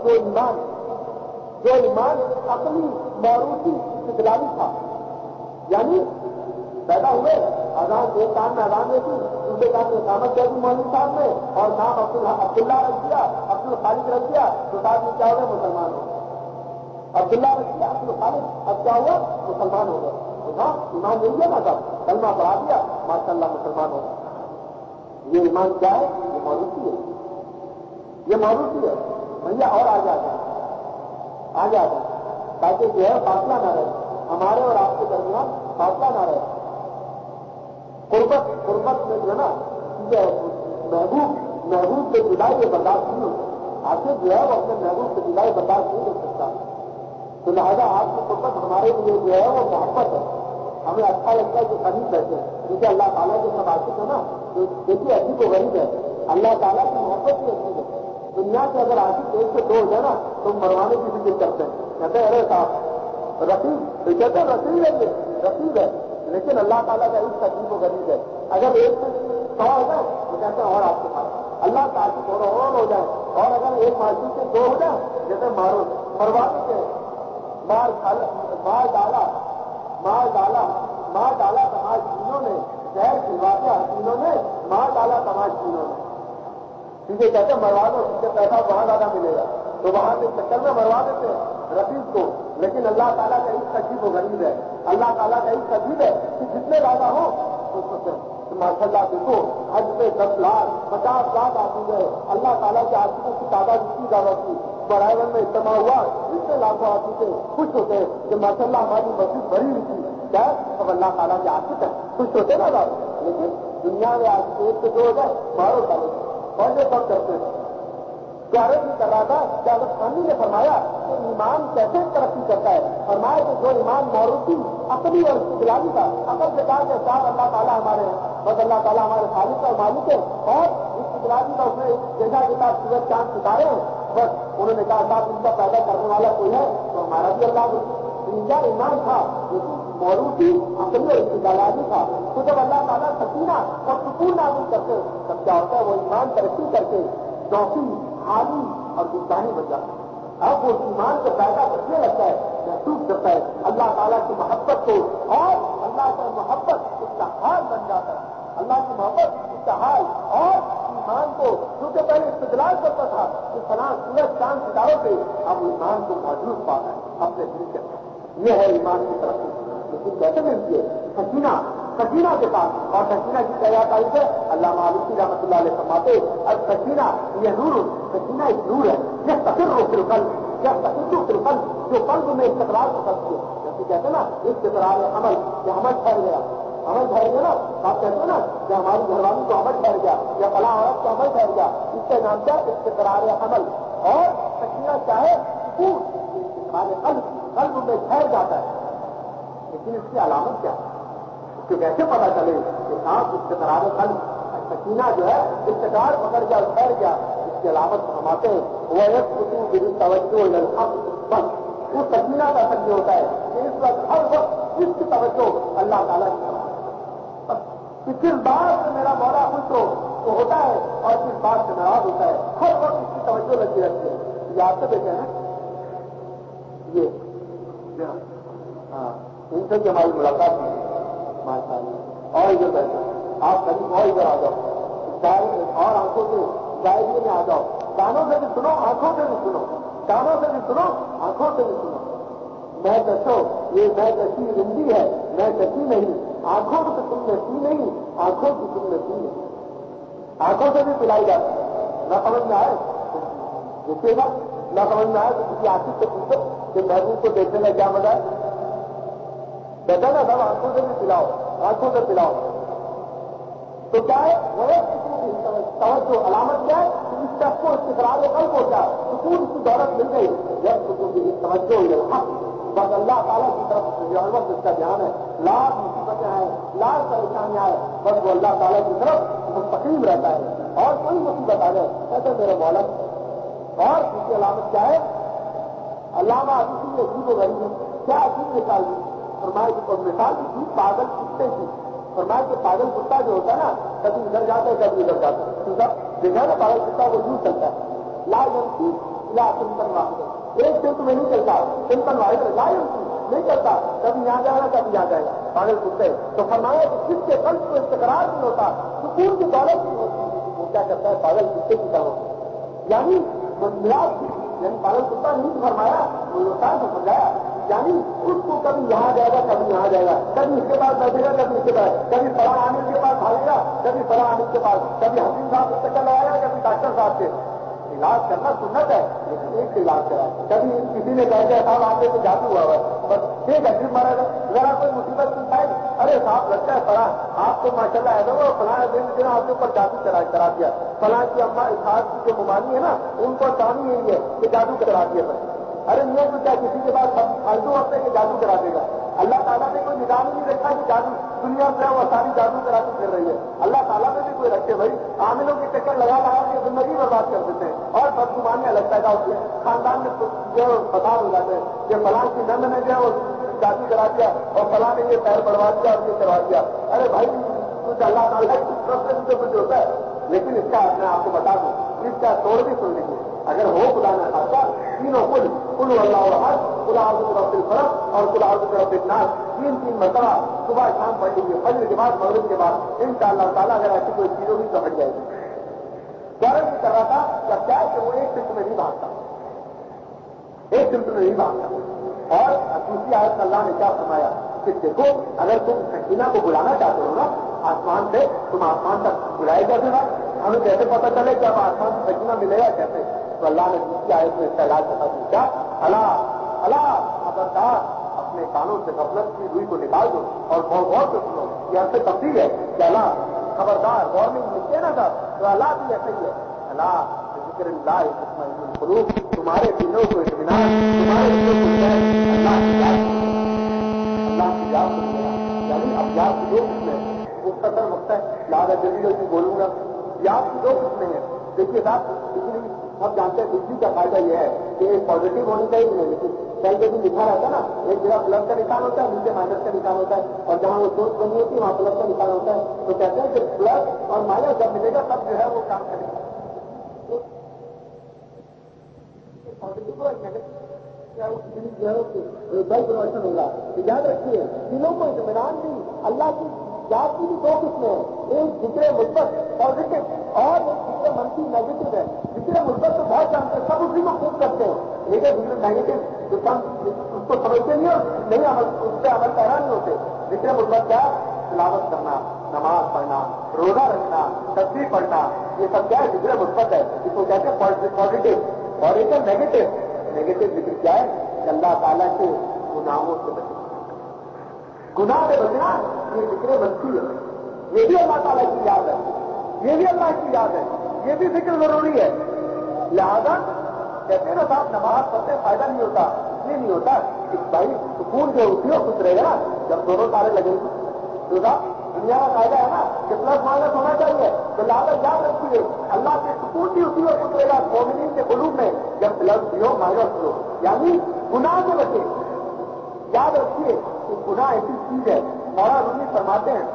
جو ایمان اپنی معروفی استدلالی تھا, یعنی پیدا ہوئے اذان ایک کان میں اذان دیتی, دوسرے کان میں اقامت کر دی مولوی صاحب نے, اور نام عبداللہ رکھ دیا, عبد الخالق رکھ دیا, تو بعد میں کیا ہو گئے مسلمان ہو گئے. عبداللہ رکھ دیا, عبد الخالق, اب کیا ہوا مسلمان ہو گئے. ہاں ایمان نہیں ہے نا صاحب, کلمہ پڑھا دیا ماشاء اللہ مسلمان ہو گئے. یہ ایمان کیا ہے؟ یہ معروفی ہے, یہ معروفی ہے. بھیا اور آ جائے تاکہ جو ہے فاصلہ نہ رہے, ہمارے اور آپ کے درمیان فاصلہ نہ رہے. قربت میں جو ہے نا محبوب سے جدائی یہ برداشت نہیں ہوتی. آخر جو ہے وہ اپنے محبوب سے جدائی برداشت نہیں کر سکتا. تو لہٰذا آپ کی قربت ہمارے لیے جو ہے وہ محبت ہے, ہمیں اچھا لگتا ہے کہ قریب بیٹھے, کیونکہ اللہ تعالیٰ کے سب عاشق ہے نا. تو دیکھیے عجیب و غریب ہے, اللہ تعالیٰ کی محبت بھی عجیب ہے. دنیا کے اگر عاشق ایک سے دو ہو جائے نا تو مروانے کی فکر کرتے ہیں, کہتے ہیں ارے صاحب رقیب, کہتے ہیں رقیب ہے, لیکن اللہ تعالیٰ کا اس عجیب و غریب ہے. اگر ایک سے 100 ہو جائے تو کہتے ہیں اور آپ کے پاس اللہ کا عاشق اور ہو جائے, اور اگر ایک معشوق سے 2 ہو جائے جیسے مروانے کے مار ڈالا تماش چینوں نے, شہر کھلواتے حسینوں نے مار ڈالا تماش چینوں نے. سیدھے کہتے ہیں مروا دو, سیدھے پیسہ وہاں زیادہ ملے گا, تو وہاں سے چکر میں مروا دیتے ہیں رفیق کو. لیکن اللہ تعالیٰ کا ایک عجیب و غریب ہے, اللہ تعالیٰ کا ایک عجیب ہے کہ جتنے زیادہ ہو تو ماشاء اللہ دیکھو حج میں 10 لاکھ 50 لاکھ آدمی گئے, اللہ تعالیٰ کے عاشقوں کی تعداد اتنی زیادہ تھی. برائیون میں اجتماع ہوا, اتنے لاکھوں آدمی سے خوش ہوتے کہ ماشاء اللہ ہماری مسجد بھری ہوئی تھی. کیا اب اللہ تعالیٰ کے عاشق ہے, خوش ہوتے نا بات. لیکن دنیا میں آج ایک سے 2 ہو جائے مارو ڈالو, اور یہ سب کرتے ہیں. پیارے بھی کر رہا تھا کہ اگر خانی نے فرمایا کہ ایمان کیسے ترقی کرتا ہے. فرمایا کہ جو ایمان معروفی عقلی اور استدلالی تھا, عقل سے کہا کہ صاحب اللہ تعالیٰ ہمارے ہیں, بس اللہ تعالیٰ ہمارے خالق اور مالک ہے, اور استدلالی کا اس میں جیسا کے ساتھ سورج چاند ستارے ہیں, بس انہوں نے کہا صاحب ان کا پیدا کرنے والا کوئی ہے تو ہمارا بھی اللہ ان کا ایمان تھا معروفی عقلی اور استدلالی تھا. تو جب اللہ تعالیٰ سکینہ اور سکون نازل کرتے تب کیا ہوتا ہے, وہ ایمان ترقی کر کے ذوقی حالی اور وجدانی بن جاتا ہے. اب وہ ایمان کو پیدا کرنے لگتا ہے, محسوس کرتا ہے اللہ تعالیٰ کی محبت کو, اور اللہ کی محبت اس کا حال بن جاتا ہے. اللہ کی محبت اس کا حال, اور ایمان کو جو کہ پہلے استدلال کرتا تھا کہ فلاں سورج چاند ستاروں سے, اب ایمان کو موجود پاتا ہے اپنے دل کے اندر. یہ ہے ایمان کی ترقی. لیکن کیسے ملتی ہے؟ سکینہ کے ساتھ. اور سکینہ کی کیا تعریف ہے؟ اللہ عالوسی رحمۃ اللہ علیہ فرماتے اب سکینہ یہ نور, سکینہ ایک نور ہے, یہ تقرر فی القلب, جو قلب میں استقرار کو کرتی ہے. کہ کہتے ہیں نا استقرار عمل کہ عمل ٹھہر گیا، عمل ٹھہر گیا نا، آپ کہتے ہیں نا کہ ہماری گھر والی کو عمل ٹھہر گیا یا فلاں عورت کو عمل ٹھہر گیا، اس کا نام کیا استقرار عمل. اور سکینہ چاہے سکون، استقرار قلب میں ٹھہر جاتا ہے. لیکن اس کی علامت کیا ہے؟ اس کو کیسے پتا چلے کہ آپ استقرار قلب سکینہ جو ہے استقرار پکڑ گیا ٹھہر گیا؟ اس کی علامت فرماتے ہیں وہ ایک خطوط توجہ الحق. بس اس سکینہ کا اثر یہ ہوتا ہے کہ اس وقت ہر وقت اس کی توجہ اللہ تعالیٰ کی طرف. بس کس بات سے میرا مولا خوش ہو تو ہوتا ہے اور کس بات سے ناراض ہوتا ہے ہر وقت اس کی توجہ لگی رہتی ہے. یہ آپ سے دیکھیں نا یہ ہاں ان سے بھی ہماری ملاقات کی ماشاء اللہ. اور ادھر بیٹھے آپ قریب اور ادھر آ جاؤ اور آنکھوں سے شاعری میں آ جاؤ. کانوں سے بھی سنو آنکھوں سے بھی سنو، کانوں سے بھی سنو آنکھوں سے بھی سنو. میں کسو یہ میں کسی زندگی ہے، میں کسی نہیں. آنکھوں سے تم نے پی نہیں، آنکھوں کی تم نے پی نہیں. آنکھوں سے بھی پلائی جاتی ہے. نہ سمجھ میں آئے دیکھیے گا، نہ سمجھ میں آئے تو کسی آصف سے پوچھو کہ محبوب کو دیکھنے میں کیا مزہ ہے. کہتا نا سب آنکھوں سے بھی پلاؤ، آنکھوں سے پلاؤ. تو کیا ہے وہ توجہ علامت کیا ہے کہ اس شخص کو استقرار قلب ہو جائے، سکون کی دولت مل گئی. جب سکون کی توجہ الحق بس اللہ تعالیٰ کی طرف جو ہر وقت اس کا دھیان ہے. لاکھ مصیبتیں آئیں، لاکھ پریشانیاں آئیں، بس وہ اللہ تعالیٰ کی طرف مستقیم رہتا ہے. اور کوئی مصیبت آ جائے کہتے میرے مولا. اور اس کی علامت کیا ہے؟ علامہ آدمی نے عجیب و غریب ہے. کیا عجیب مثال دی؟ فرمایا کہ مثال کی تھی پاگل کتے کی. فرمایا کہ پاگل کتا جو ہوتا ہے نا کبھی ادھر جاتا ہے کبھی ادھر جاتا ہے. دیکھا نا پاگل کتا وہ یوں چلتا ہے لا یمشی لا سمپن واحد، ایک سمت میں نہیں چلتا، سمپن واحد لا یمشی نہیں چلتا، کبھی یہاں جائے گا کبھی یہاں جائے گا پاگل کتے. تو فرمایا کہ جس کے قلب کو استقرار نہیں ہوتا، سکون کی دولت نہیں ہوتی، وہ کیا کرتا ہے پاگل کتے کی طرح ہوتا ہے. یعنی یعنی پاگل کتا نہیں فرمایا وہ ہوتا ہے تو سمجھایا. یعنی اس کو کبھی یہاں جائے گا کبھی یہاں جائے گا، کبھی اس کے پاس بیٹھے گا کبھی اس کے پاس، کبھی فلاں عامل کے پاس بھاگے گا کبھی فلاں عامل کے پاس، کبھی حکیم صاحب سے چکر لگائے گا کبھی ڈاکٹر صاحب سے. علاج کرنا سنت ہے لیکن ایک سے علاج کرا. کبھی کسی نے کہا کہ صاحب آپ سے جادو ہوا ہے بس ٹھیک ہے پھر مارا گا. ذرا کوئی مصیبت نہیں پائے ارے صاحب لگتا ہے فلاں آپ کو ماشاء اللہ ایسا ہوا فلاں دن آپ کے اوپر جادو کرا دیا. فلاں کی اما اسحاق کی جو ممانی ہے نا ان کو کام یہی ہے کہ جادو کرا دیا. بس ارے یہ تو کیا کسی کے پاس فالتو وقت ہے کہ جادو کرا دے گا. اللہ تعالیٰ نے کوئی نظام نہیں رکھا کہ جادو دنیا سے وہ ساری جادو کرا کے پھر رہی ہے. اللہ تعالیٰ نے بھی کوئی رکھے بھائی. عاملوں کے چکر لگا کے زندگی برباد کر دیتے ہیں اور بدگمانیاں الگ پیدا ہوتی ہیں. خاندان میں جو فساد ہو جاتے ہیں کہ فلاں کی نند نے جو جادو کرا دیا اور فلاں نے یہ پیر بڑھوا دیا اور یہ کروا دیا. ارے بھائی کچھ اللہ تعالیٰ کی طرف سے مجھے کچھ ہوتا ہے. لیکن اس کا میں آپ کو بتا دوں اس کا توڑ بھی سن لیجیے. اگر ہو خدا نہ خاصا تینوں کل اللہ احد، کل اعوذ برب الفلق اور کل اعوذ برب الناس تین مرتبہ صبح شام پڑھ لیجیے. فجر کے بعد مغرب کے بعد انشاءاللہ تعالیٰ اگر ایسی کوئی چیز ہوگی تو ہٹ جائے گی. گورنمنٹ بھی کر رہا تھا جب کیا ہے کہ وہ ایک سمت میں نہیں بھاگتا، ایک سمت میں نہیں بھاگتا. اور دوسری آیت اللہ نے کیا فرمایا کہ دیکھو اگر تم سکینہ کو بلانا چاہتے ہو نا آسمان سے تم آسمان تک بلائے کیسے نا ہمیں کیسے پتا چلے کہ اب آسمان سے سکینہ ملے گا کیسے. تو اللہ نے دوسری آیت میں اس کا علاج بتا دیا. اللہ خبردار اپنے کانوں سے غفلت کی روئی کو نکال دو اور غور سے سنو. یہ ہم سے تبدیل ہے کہ اللہ خبردار وارننگ ملتے نا تھا تو اللہ بھی ایسا ہی ہے. اللہ ذکر اللہ القلوب تمہارے دلوں کو اطمینان، تمہارے دلوں کو اللہ کی یاد، اللہ کی یاد کرے گا. یعنی اب یاد کی دو قسمیں مختصر وقت ہے لہٰذا جلدی بولوں گا. یاد کی دو قسمیں ہیں. دیکھیے صاحب بجلی ہم جانتے ہیں بجلی کا فائدہ یہ ہے کہ ایک پازیٹو ہونی چاہیے کہ نیگیٹو. کہیں پہ بھی لکھا رہتا ہے نا ایک جگہ پلس کا نشان ہوتا ہے نیچے مائنس کا نشان ہوتا ہے اور جہاں وہ سوچ بنی ہوتی ہے وہاں پلس کا نشان ہوتا ہے. تو کہتے ہیں کہ پلس اور مائنس جب ملے گا تب جو ہے وہ کام کرے گا. پازیٹو اور نیگیٹو بلب روشن ہوگا. یاد رکھیے دلوں کو اطمینان بھی اللہ کی یاد کی بھی دو قسمیں ہیں. ایک ذکر مثبت پازیٹو اور ایک ذکر منفی نیگیٹو ہے. ذکر مثبت تو بہت جانتے ہیں سب اسی کو خوب کرتے ہیں لیکن ذکر نیگیٹو جو کم اس کو سمجھتے نہیں اور نہیں اس سے عمل پیرا نہیں ہوتے. ذکر مثبت کیا تلاوت کرنا، نماز پڑھنا، روزہ رکھنا، تسبیح پڑھنا، یہ سب کیا ہے ذکر مثبت ہے. اس کو کہتے ہیں پازیٹو. اور ایک ہے نیگیٹو. نیگیٹو ذکر کیا ہے کہ اللہ تعالیٰ کے گناہوں سے بچے. گناہ سے بچنا یہ فکر بنتی ہے، یہ بھی اللہ تعالیٰ کی یاد ہے، یہ بھی اللہ کی یاد ہے، یہ بھی فکر ضروری ہے. لہذا کہتے ہیں نا صاحب نماز پڑھتے فائدہ نہیں ہوتا، اس لیے نہیں ہوتا کہ بھائی سکون جو اسی وقت اترے گا نا جب دونوں تارے لگیں گے. تو صاحب دنیا کا فائدہ ہے نا کہ پلس مائنس ہونا چاہیے، تو لہٰذا یاد رکھیے اللہ کے سکون بھی اسی وقت اترے گا مومنین کے قلوب میں جب پلس بھی ہو مائنس ہو، یعنی گناہ سے بچے. یاد رکھیے کہ گناہ ایسی چیز ہے، مولانا رومی فرماتے ہیں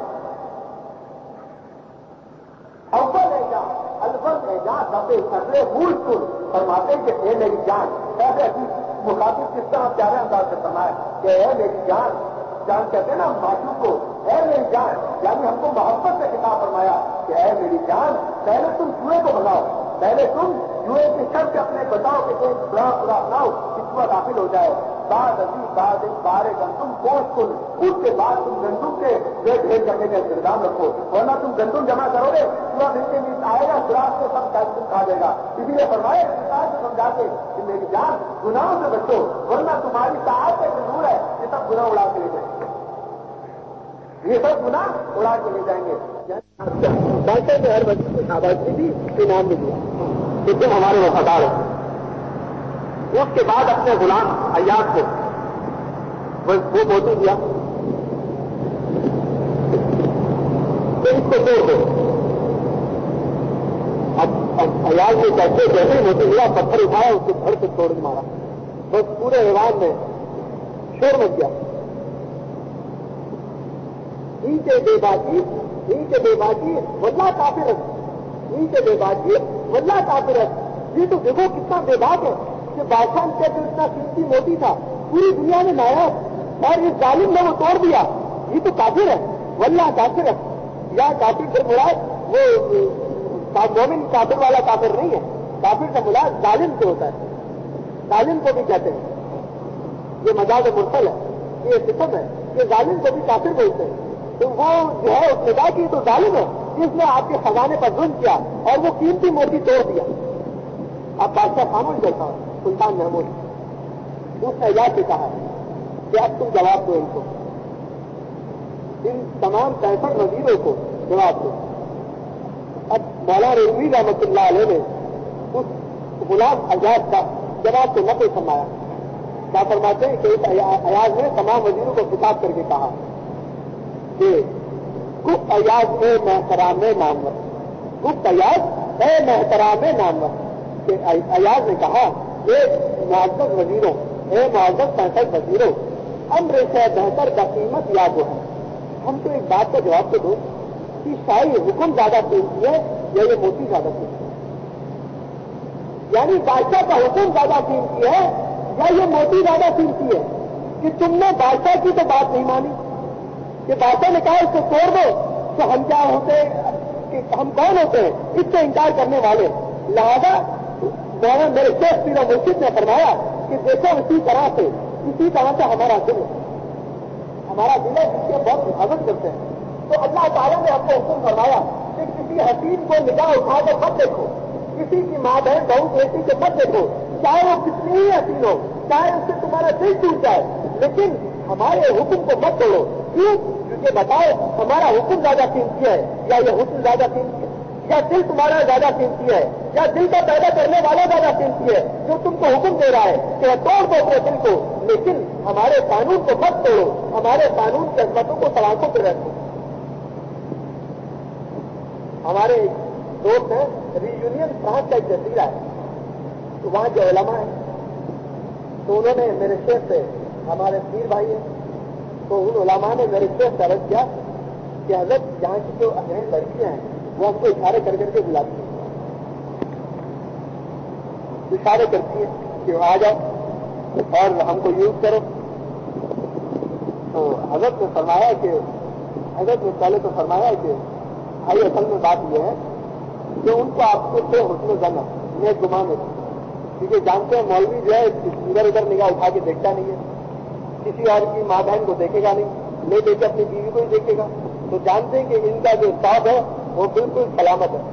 اول ہے جان الفظ ہے جان سبے سرے مول سن، فرماتے ہیں کہ اے میری جان. ایسے مخاطب کس طرح پیارے انداز سے فرمایا کہ اے میری جان. جان کہتے ہیں نا معشوق کو، اے میری جان، یعنی ہم کو محبت سے خطاب فرمایا کہ اے میری جان پہلے تم جوئے کو بناؤ، پہلے تم جوئے کے شر سے اپنے بچاؤ کہ کوئی برا برا نہ ہو کچوا داخل ہو جائے. بعد عزیز بعد بارے گندم پوچھ کن، اس کے بعد تم گندم کے جو ڈھیر کرنے کا انتظام رکھو، ورنہ تم گندم جمع کرو گے پورا دن کے نیچ آئے گا گلاس سے سب تم کھا جائے گا. اسی لیے فرمائے سے سمجھا کے کہ میری جان گناہوں سے بچو ورنہ تمہاری طاعت سے دور ہے یہ سب گناہ اڑا کے لے جائیں گے، یہ سب گناہ اڑا کے لے جائیں گے. بادشاہ کے ہر بچے کو شاباشی دی انعام بھی دیا کہ تم ہمارے وفادار ہو. اس کے بعد اپنے غلام عیاض کو وہ موتی دیا کہ اس کو توڑ دو. اب عیاض نے کہتے جیسے ہی موتی دیا پتھر اٹھایا اس کو گھر سے توڑ کے مارا، بس پورے ایوان میں شور مچ گیا. نیچے بے باقی ولہ کافرت، نیچے بے باقی ولہ کافرت. یہ تو دیکھو کتنا بے باک ہے کہ بادشاہ کے جو اتنا قیمتی موتی تھا پوری دنیا میں لایا اور اس ظالم نے وہ توڑ دیا. یہ تو کافر ہے، ولہ کافر ہے. یا کافر سے مراد وہ مومن کافر والا کافر نہیں ہے، کافر سے مراد ظالم سے ہوتا ہے. ظالم کو بھی کہتے ہیں، یہ مجاز مرسل ہے، یہ صفت ہے کہ ظالم کو بھی کافر بولتے ہیں. تو وہ جو ہے اس نے کہا کہ یہ تو ظالم ہے جس نے آپ کے خزانے پر ظلم کیا اور وہ قیمتی موتی توڑ دیا. اب بادشاہ خاموش بیٹھا سلطان محمود اس نے عیاض سے کہا کہ اب تم جواب دو، ان کو ان تمام 65 وزیروں کو جواب دو. اب مولانا رومی رحمۃ اللہ علیہ نے اس غلام عیاض کا جواب کو نقل فرمایا. کیا فرماتے ہیں کہ اس عیاض نے تمام وزیروں کو خطاب کر کے کہا کہ گفت عیاض اے محترام نامور، گفت عیاض اے محترام نامور. کہ عیاض نے کہا اے معزز وزیروں، اے معزز 65 وزیروں، امر سے بہتر کا قیمت یا وہ ہے. ہم تو ایک بات کا جواب تو دو کہ شاہی حکم زیادہ قیمتی ہے یا یہ موتی زیادہ قیمتی ہے؟ یعنی بادشاہ کا حکم زیادہ قیمتی ہے یا یہ موتی زیادہ قیمتی ہے؟ کہ تم نے بادشاہ کی تو بات نہیں مانی کہ بادشاہ نے کہا اس کو توڑ دو تو ہم کیا ہوتے کہ ہم کون ہوتے ہیں اس سے انکار کرنے والے. لہذا میرے شیخ پیر مرشد نے فرمایا کہ دیکھو اسی طرح سے ہمارا دل ہے جس کی بہت حفاظت کرتے ہیں. تو اللہ تعالیٰ نے ہم کو حکم فرمایا کہ کسی حسین کو نگاہ اٹھا کر مت دیکھو، کسی کی ماں بہن بہو بیٹی کو مت دیکھو، چاہے وہ کتنی ہی حسین ہو، چاہے اس سے تمہارا دل ٹوٹ جائے، لیکن ہمارے حکم کو مت توڑو. کیوں؟ کیونکہ بتاؤ ہمارا حکم زیادہ قیمتی ہے یا یہ حکم زیادہ قیمتی ہے، یا دل تمہارا زیادہ قیمتی ہے یا دل کا پیدا کرنے والا زیادہ قیمتی ہے جو تم کو حکم دے رہا ہے کہ توڑ دو اپنے دل کو، لیکن ہمارے قانون کو مت توڑو، ہمارے قانون کی عظمتوں کو سلاخوں پہ رکھو. ہمارے دوست ہیں ری یونین فرانس کا ایک جزیرہ ہے، تو وہاں جو علماء ہیں تو انہوں نے میرے شیخ سے، ہمارے پیر بھائی ہیں، تو ان علماء نے میرے شیخ سے عرض کیا کہ حضرت یہاں کی جو اہم لڑکیاں ہیں وہ ہم کو اشارے کر کر کے بلاتی ہیں، اشارے کرتی ہیں کہ آ جاؤ اور ہم کو یوز کرو. تو حضرت نے فرمایا کہ حضرت نے پہلے تو فرمایا کہ بھائی اصل میں بات یہ ہے کہ ان کو آپ کو سے حسن زن میں گمان ہے، کیونکہ جانتے ہیں مولوی جو ہے ادھر ادھر نگاہ اٹھا کے دیکھتا نہیں ہے، کسی اور کی ماں بہن کو دیکھے گا نہیں، لے کے اپنی بیوی کو ہی دیکھے گا. تو جانتے ہیں کہ ان کا جو استاد ہے وہ بالکل سلامت ہے،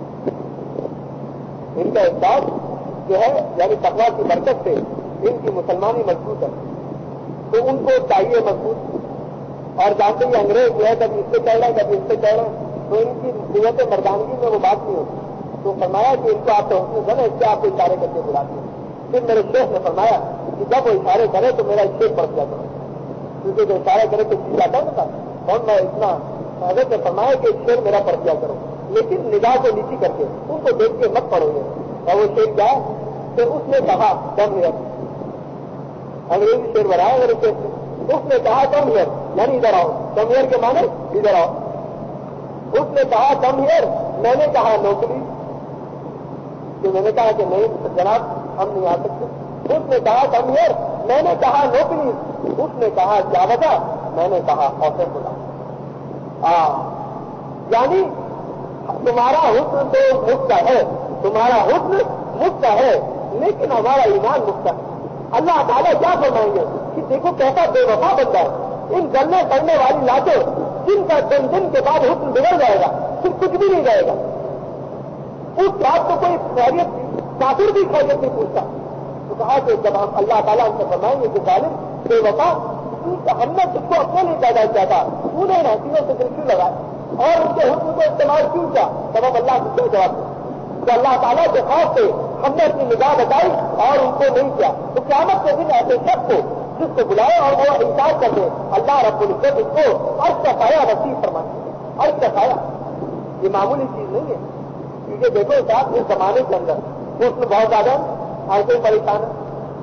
ان کا استاد جو ہے یعنی تقویٰ کی برکت سے ان کی مسلمانی مضبوط ہے. تو ان کو چاہیے مضبوط اور جانتے ہی انگریز جو ہے کبھی اس سے چڑھ رہا ہے کبھی اس سے چڑھ رہا ہے، تو ان کی قوت مردانگی میں وہ بات نہیں ہوتی. تو فرمایا کہ ان کو آپ تو حسن زن ہے، اس سے آپ کو اشارے کر کے بلاتے ہیں. پھر میرے شیخ نے فرمایا کہ جب وہ اشارے کرے تو میرا شیخ پڑ جاتا ہے، کیونکہ جو اشارے کرے تو چیز جاتا ہے نا. اور میں اتنا حضرت نے فرمایا کہ شیر میرا پڑھ دیا کرو، لیکن نگاہ کو نیچی کر کے ان کو دیکھ کے مت پڑھو گے. اور وہ شیر کیا ہے کہ اس نے کہا کم ہیئر، انگریزی شیر بنایا میرے شیخ نے. اس نے کہا کم ہیئر یعنی ادھر آؤ، کم ہیئر کے معنی ادھر آؤ. اس نے کہا کم ہیئر، میں نے کہا نو پلیز، کہ میں نے کہا کہ نہیں جناب ہم نہیں آ سکتے. اس نے کہا کم ہیئر، میں نے کہا نو پلیز. اس نے کہا کیا وجہ، میں نے کہا اوسے خدا. یعنی تمہارا حسن تو مفت ہے، تمہارا حسن مفت ہے، لیکن ہمارا ایمان مفت ہے. اللہ تعالیٰ کیا فرمائیں گے کہ دیکھو کیسا بے وفا بندہ ہے. ان گلنے کرنے والی لاتیں جن کا دن کے بعد حسن بگڑ جائے گا، پھر کچھ بھی نہیں رہے گا. اس بات کو کوئی خیریت کافر بھی خیریت نہیں پوچھتا. تو کہا کہ جب ہم اللہ تعالیٰ ہم سے فرمائیں گے کہ ظالم بے وفا، ہم نے تجھ کو اپنے لیے پیدا کیا تھا، تو نے ان حسینوں سے دل کیوں لگایا اور ان کے حکم کو استعمال کیوں کیا؟ تب ہم اللہ سے کیوں جواب دیں کہ اللہ تعالیٰ کے خوف سے ہم نے اپنی نگاہ بتائی اور ان کو نہیں کیا. تو قیامت کے دن ایسے شخص کو جس کو بلائے اور وہ انکار کر دے، اللہ رب العزت اس کو عرش کا سایہ نصیب فرماتے ہیں. عرش کا سایہ یہ معمولی چیز نہیں ہے، کیونکہ دیکھو صاحب اس زمانے کے اندر حسن بہت زیادہ عورتیں پریشان ہیں.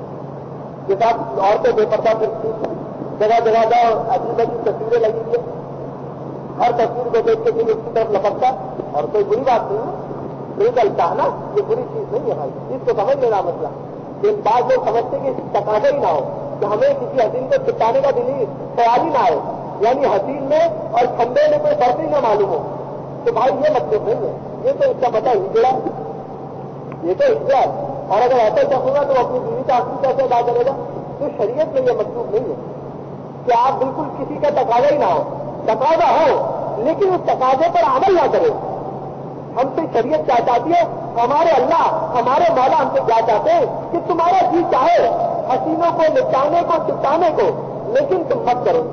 یہ صاحب عورتیں بے پردہ پھرتی، جگہ جگہ جاؤ عجیب عجیب تصویریں لگی ہوئی ہیں. ہر تصویر کو دیکھ کے دل اس کی طرف لپکتا اور کوئی بری بات نہیں ہے. بالکل چاہنا یہ بری چیز نہیں ہے بھائی، اس کو سمجھ لینا مسئلہ. لیکن بعض لوگ سمجھتے کہ تقاضا ہی نہ ہو کہ ہمیں کسی حسین کو چپکانے کا دل ہی خیال ہی نہ آئے، یعنی حسین میں اور کھمبے میں کوئی فرق ہی نہ معلوم ہو. تو بھائی یہ مطلب نہیں ہے، یہ تو اس کا پتہ ہجڑا، یہ تو ہجڑا ہے. اور اگر ایسا کیا ہوگا تو اپنی بیوی کا حقیق کیسے ادا کرے گا؟ تو شریعت میں یہ مطلوب نہیں ہے کہ آپ بالکل کسی کا تقاضا ہی نہ ہو. تقاضا ہو لیکن اس تقاضے پر عمل نہ کرے. ہم سے شریعت کیا چاہتی ہے؟ ہمارے اللہ ہمارے مولا ہم سے کیا چاہتے ہیں کہ تمہارا جی چاہے حسینوں کو نچانے کو چپکانے کو، لیکن تم مت کرو.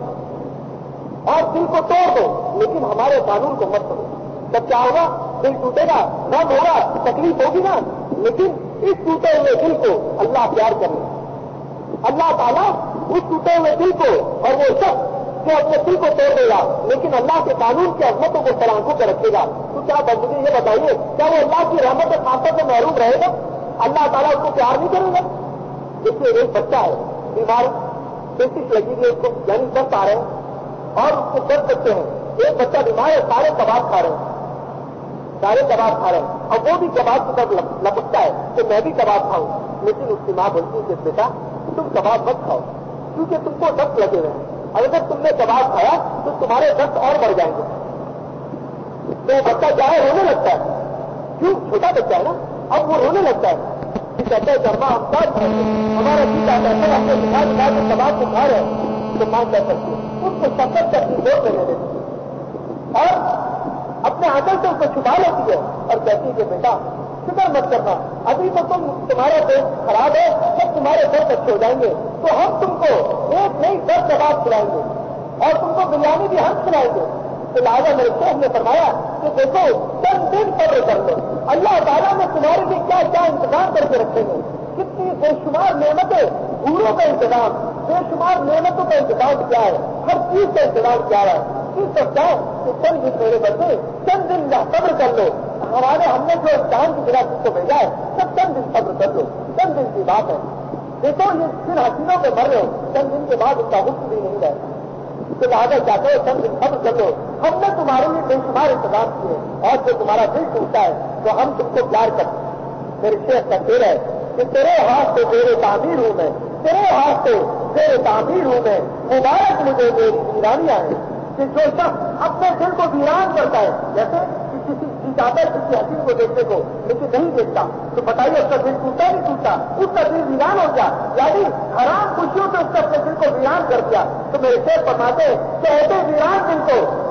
اور دل کو توڑ دو لیکن ہمارے قانون کو مت کرو. تب کیا ہوگا؟ دل ٹوٹے گا، غم ہوگا، تکلیف ہوگی نا، لیکن اس ٹوٹے ہوئے دل کو اللہ پیار کرے. اللہ تعالیٰ اس ٹوٹے ہوئے دل کو، اور وہ شخص جو اپنے دل کو توڑ دے گا لیکن اللہ کے قانون کی عظمتوں کو سلامتوں کر رکھے گا، تو کیا مجھے یہ بتائیے کیا وہ اللہ کی رحمت اور خاصت سے محروم رہے گا؟ اللہ تعالیٰ اس کو پیار نہیں کرے گا؟ جس سے ایک بچہ ہے بیمار، پیسٹ لگی ہوئی اس کو یعنی دست آ رہے ہیں اور اس کو کر سکتے ہیں. ایک بچہ بیمار ہے، سارے کباب کھا رہے ہیں، سارے کباب کھا رہے ہیں اور وہ بھی کباب کی طرف لپکتا ہے کہ میں بھی کباب کھاؤں. لیکن اس کی ماں بولتی ہے کہ بیٹا تم کباب مت کھاؤ کیونکہ تم کو دست لگے ہوئے ہیں، اگر تم نے کباب کھایا تو تمہارے دست اور بڑھ جائیں گے. تو بچہ کیا ہے؟ رونے لگتا ہے. کیوں؟ چھوٹا بچہ ہے نا، اب وہ رونے لگتا ہے. کہتا ہے کرما ہم سب ہمارا جی چاہتا ہے سر ہم نے دکھا دکھا کے کباب کو کھا رہے ہیں تو ماں کہہ سکتی ہے اس کو سخت کرتی بہت کرنے دیتی اور اپنے آنچل سے اس کو چھپا لیتی ہے اور کہتی ہے کہ بیٹا فکر مت کرنا، ابھی تو تمہارا پیٹ خراب ہے، جب تمہارے دست اچھے ہو جائیں گے تو ہم تم کو ایک نئی 10 کباب کھلائیں گے اور تم کو بریانی بھی ہم کھلائیں گے. تو لہٰذا میرے شیخ نے فرمایا کہ دیکھو چند دن صبر کر لو، اللہ تعالیٰ نے تمہارے لیے کیا کیا انتظام کر کے رکھے ہیں. کتنی بے شمار نعمتیں، پوروں کا انتظام، بے شمار نعمتوں کا انتظام کیا ہے، ہر چیز کا انتظام کیا ہے. اس سکتا ہے کہ چند دن میرے بچے چند دن کا صبر کر لو. ہم نے جو جان کی بنا جس کو بھیجا ہے سب چند دن صبر کر لو، چند دن کی بات ہے. دیکھو یہ پھر حسینوں پہ مر رہے ہو، چند دن کے بعد اس کا حکم بھی نہیں رہتا. تو لہٰذا چاہتے ہو چند دن صبر کر لو، ہم نے تمہارے لیے بے شمار انتظام کیے اور جو تمہارا دل ٹوٹتا ہے تو ہم تم کو پیار کرتے ہیں. میرے شیخ کا شعر ہے کہ تیرے ہاتھ سے تیرے تعمیر ہوں میں، تیرے ہاتھ سے تیرے تعمیر ہوں میں، مبارک مجھے میری ویرانیاں ہیں. کہ جو شخص اپنے دل کو ویران کرتا ہے، جیسے کسی چاہتا ہے کسی حسین کو دیکھنے کو لیکن نہیں دیکھتا، تو بتائیے اس کا دل ٹوٹا نہیں ٹوٹا؟ اس کا دل ویران ہو گیا، یعنی حرام خوشیوں سے اس نے اپنے دل کو ویران کر دیا. تو میرے شیخ فرماتے ہیں کہ ایسے ویران دل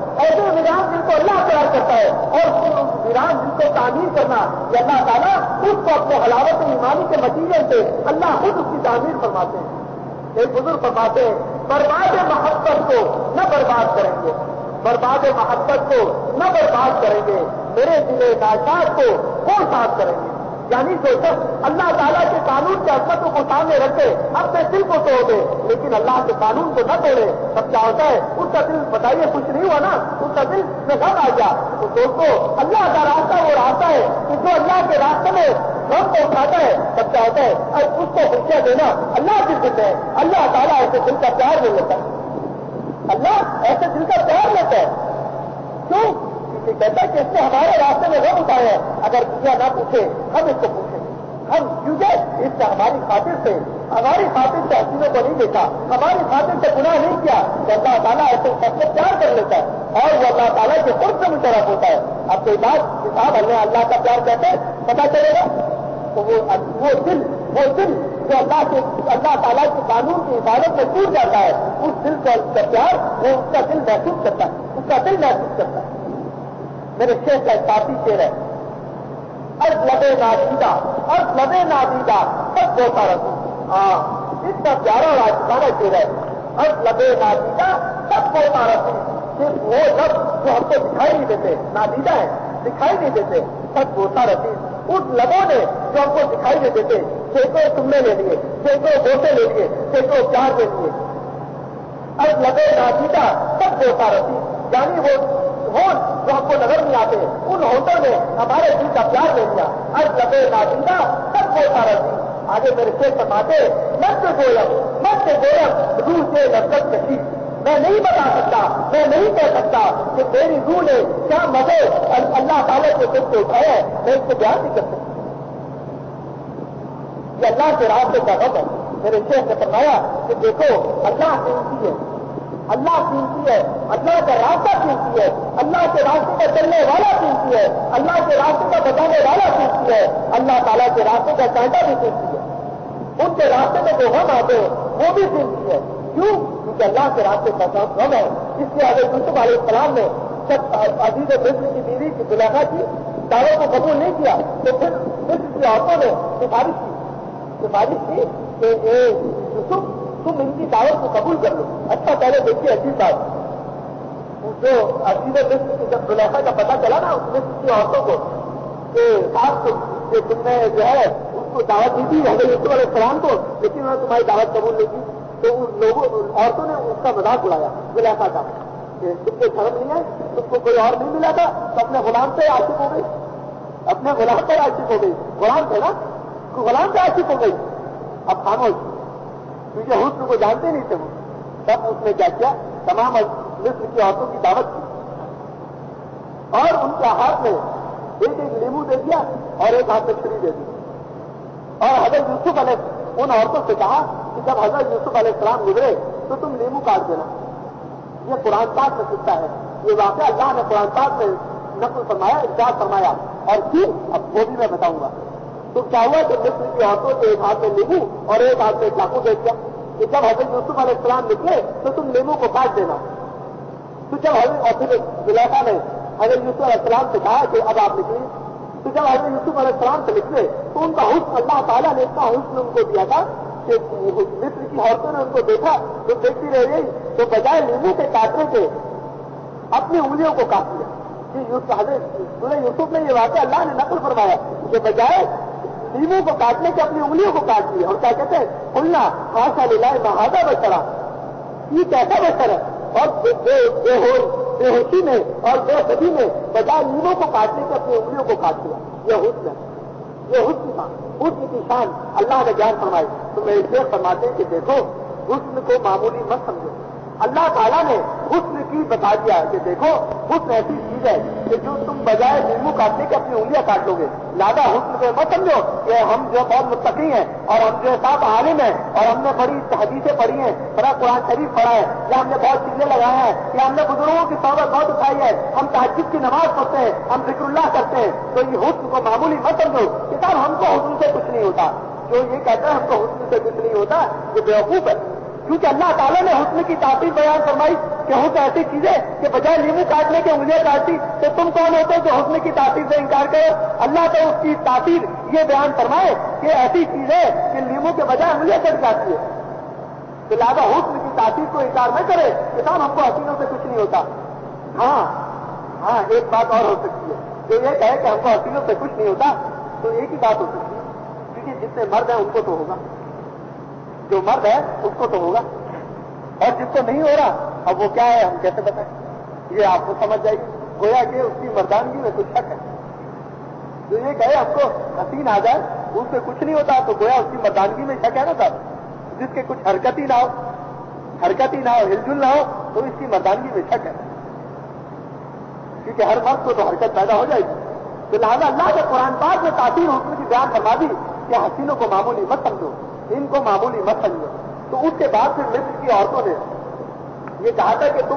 کو اللہ پیار کرتا ہے اور اس ویران دل کو تعمیر کرنا یہ اللہ تعالیٰ اس کو اپنے حلاوت ایمانی کے مٹیریل سے اللہ خود اس کی تعمیر فرماتے ہیں. ایک بزرگ فرماتے ہیں برباد محبت کو نہ برباد کریں گے، برباد محبت کو نہ برباد کریں گے، میرے دل ناچار کو کون صاف کریں گے؟ یعنی جو شخص اللہ تعالیٰ کے قانون کی عظمتوں کو سامنے رکھے اپنے دل کو توڑ دے لیکن اللہ کے قانون کو نہ توڑے، تب کیا ہوتا ہے؟ اس کا دل بتائیے خوش نہیں ہوا نا، اس کا دل میں غم آ گیا۔ تو دوستو اللہ کا راستہ وہ راستہ ہے کہ جو اللہ کے راستے میں غم کو اٹھاتا ہے تب کیا ہوتا ہے؟ اور اس کو خوشیاں دینا اللہ کی ذمہ ہے۔ اللہ تعالیٰ ایسے دل کا پیار لے لیتا ہے، اللہ ایسے دل کا پیار لیتا ہے۔ کیوں؟ کہتا ہے کہ اس نے ہمارے راستے میں غم اٹھایا ہے، اگر دنیا نہ پوچھے ہم اس کو پوچھیں، ہم کیونکہ اس نے ہماری خاطر سے حسینوں کو نہیں دیکھا، ہماری خاطر سے گناہ نہیں کیا، تو اللہ تعالیٰ ایسے سب سے پیار کر لیتا ہے اور وہ اللہ تعالیٰ کے قرب سے مشرف ہوتا ہے۔ اب کوئی بات صاحب ہمیں اللہ کا پیار کہتے ہیں پتا چلے گا تو وہ دل جو اللہ تعالیٰ کے قانون کی حفاظت میں ٹوٹ جاتا ہے، اس دل کا پیار وہ اس کا دل محسوس کرتا ہے، اس کا دل محسوس کرتا ہے۔ میرے شیخ کا کافی شعر ہے، لبے نادیدہ سب بوتا رسول۔ ہاں اتنا پیارا اور آشکارا شعر ہے، لبے نادیدہ سب بوتا رسول۔ صرف وہ لفظ جو ہم کو دکھائی نہیں دیتے، نادیدہ ہے، دکھائی نہیں دیتے، سب بوتا رسید۔ اس لبوں نے جو ہم کو دکھائی نہیں دیتے سینکڑوں تمنے لے لیے، سینکڑوں بوسے لے لیے، سینکڑوں پیار لے لیے۔ لبے نادیدہ سب بوتا رسید، یعنی وہ ہون جو ہم کو نظر نہیں آتے ان ہوٹل نے ہمارے دل کا پیار لے لیا۔ لبے نادیدہ سب بوتا رسید۔ آگے میرے شیخ فرماتے مت گویم روح سے لذت کشی، میں نہیں بتا سکتا، میں نہیں کہہ سکتا کہ میری روح نے کیا مزے اللہ تعالیٰ کے دل کو اٹھایا ہے، میں اس کو بیان نہیں کر سکتا۔ یہ اللہ کے راستے کا غم ہے۔ میرے شیخ نے فرمایا کہ دیکھو اللہ قیمتی ہے، اللہ قیمتی ہے، اللہ کا راستہ قیمتی ہے، اللہ کے راستے کا چلنے والا قیمتی ہے، اللہ کے راستے کا بتانے والا قیمتی ہے، اللہ تعالیٰ کے راستے کا کانٹا بھی قیمتی ہے، ان کے راستے میں جو غم آتے ہیں وہ بھی قیمتی ہے۔ کیوں؟ کیونکہ اللہ کے راستے کا غم ہے۔ اس لیے حضرت یوسف علیہ السلام نے جب عزیز مصر کی بیوی کی زلیخا کی دعوت کو قبول نہیں کیا تو پھر مصر کی عورتوں نے سفارش کی کہ اے یوسف تم ان کی دعوت کو قبول کر لو۔ اچھا پہلے دیکھیے عزیز صاحب، جو عزیز مصر کی جب زلیخا کا پتا چلا نا اس مصر کی عورتوں کو کہ صاحب کہ تم نے جو ہے اس کو دعوت دی تھی حضرت یوسف علیہ السلام کو، لیکن انہوں نے تمہاری دعوت قبول نہیں کی، تو ان عورتوں نے اس کا مذاق اڑایا زلیخا کا کہ تم کو شرم نہیں ہے، تم کو کوئی اور نہیں ملا تھا تو اپنے غلام سے عاشق ہو گئی، اپنے غلام پر عاشق ہو گئی، غلام تھے نا، غلام سے عاشق ہو گئی۔ اب خاموش، کیونکہ حسن کو جانتے نہیں تھے وہ، تب اس نے کیا کیا، تمام مصر کی عورتوں کی دعوت کی اور ان کے ہاتھ میں ایک لیمو دے دیا اور ایک ہاتھ میں چھری دے دی، اور حضرت یوسف علیہ ان عورتوں سے کہا کہ جب حضرت یوسف علیہ السلام گزرے تو تم لیمو کاٹ دینا۔ یہ قرآن پاک میں قصہ ہے، یہ واقعہ اللہ نے قرآن پاک میں نقل فرمایا، ارشاد فرمایا، اور پھر اب وہ بھی میں بتاؤں گا۔ تو کیا ہوا کہ مصر کی عورتوں سے ایک ہاتھ میں لیمو اور ایک ہاتھ میں چاقو دے دیا کہ جب حضرت یوسف علیہ السلام نکلے تو تم لیمو کو کاٹ دینا۔ تو جب حضرت زلیخا نے حضرت یوسف علیہ السلام سے کہا کہ اب آپ نکلیے، تو جب حضرت یوسف علیہ السلام سے نکلے تو ان کا حسن اللہ تعالیٰ نے اتنا حسن ان کو دیا تھا کہ مصر کی عورتوں نے ان کو دیکھا تو دیکھتی رہ گئی، تو بجائے لیمو کے کاٹنے کے اپنی انگلیوں کو کاٹ دیا۔ حضرت سورہ یوسف میں یہ واقعہ اللہ نے نقل فرمایا کہ بجائے لیمو کو کاٹنے کے اپنی انگلیوں کو کاٹ دیا، اور کیا کہتے ہیں کھلنا خاصا للہ مہادا بچڑا، یہ کیسا بچر ہے، اور بے ہوشی میں اور بے خودی میں بجائے لیمو کو کاٹنے کے اپنی انگلیوں کو کاٹ دیا۔ یہ حسن ہے، یہ حسن تھا، حسن کی شان اللہ نے بیان فرمائی۔ تو میں اس لیے فرماتے ہیں کہ دیکھو حسن کو معمولی مت سمجھو، اللہ تعالیٰ نے حسن کی بتا دیا کہ دیکھو حسن ایسی چیز ہے کہ جو تم بجائے لیمو کاٹنے کے اپنی انگلیاں کاٹ لو گے، لہٰذا حسن کو مت سمجھو کہ ہم جو بہت متقی ہیں اور ہم جو صاحب عالم ہیں اور ہم نے بڑی حدیثیں پڑھی ہیں، بڑا قرآن شریف پڑھا ہے، یا ہم نے بہت چیزیں لگائے ہیں، یا ہم نے بزرگوں کی صحبت بہت اٹھائی ہے، ہم تہجد کی نماز پڑھتے ہیں، ہم ذکر اللہ کرتے ہیں، تو یہ حسن کو معمولی مت سمجھو کہ صاحب ہم کو حسن سے کچھ نہیں ہوتا۔ جو یہ کہتا ہے ہم کو حسن سے کچھ نہیں ہوتا یہ بیوقوف ہے، کیونکہ اللہ تعالیٰ نے حسن کی تعبیر بیان فرمائی کہ حسن ایسی چیز ہے کہ بجائے لیمو کاٹنے کے انگلیاں کاٹتی، تو تم کون ہوتے جو حسن کی تعبیر سے انکار کرو؟ اللہ تو اس کی تعبیر یہ بیان فرمائے کہ ایسی چیز ہے کہ لیمو کے بجائے انگلیاں کٹ جاتی ہے، تو لہٰذا حسن کی تاثیر کو انکار نہ کرے کہ صاحب ہم کو حسینوں سے کچھ نہیں ہوتا. ہاں ایک بات اور ہو سکتی ہے. جو یہ کہے کہ ہم کو حسینوں سے کچھ نہیں ہوتا تو ایک ہی بات ہو سکتی ہے, کیونکہ جتنے مرد ہیں ان کو تو ہوگا, جو مرد ہے اس کو تو ہوگا, اور جس کو نہیں ہو رہا اب وہ کیا ہے ہم کیسے بتائیں. یہ آپ کو سمجھ جائیے, گویا کہ اس کی مردانگی میں کچھ شک ہے. جو یہ کہے ہم کو حسین آ جائے اس سے کچھ نہیں ہوتا تو گویا اس کی مردانگی میں شک ہے نا صاحب. جس کے کچھ حرکت ہی نہ ہو, ہلجل نہ ہو تو اس کی مردانگی میں شک ہے, کیونکہ ہر مرد کو تو حرکت پیدا ہو جائے گی. تو لہٰذا اللہ کے قرآن پاک میں تاثیر حکم کی بیان فرما دی کہ حسینوں کو معمولی مت سمجھو, ان کو معمولی مت سمجھو. تو اس کے بعد پھر مصر کی عورتوں نے یہ کہا تھا کہ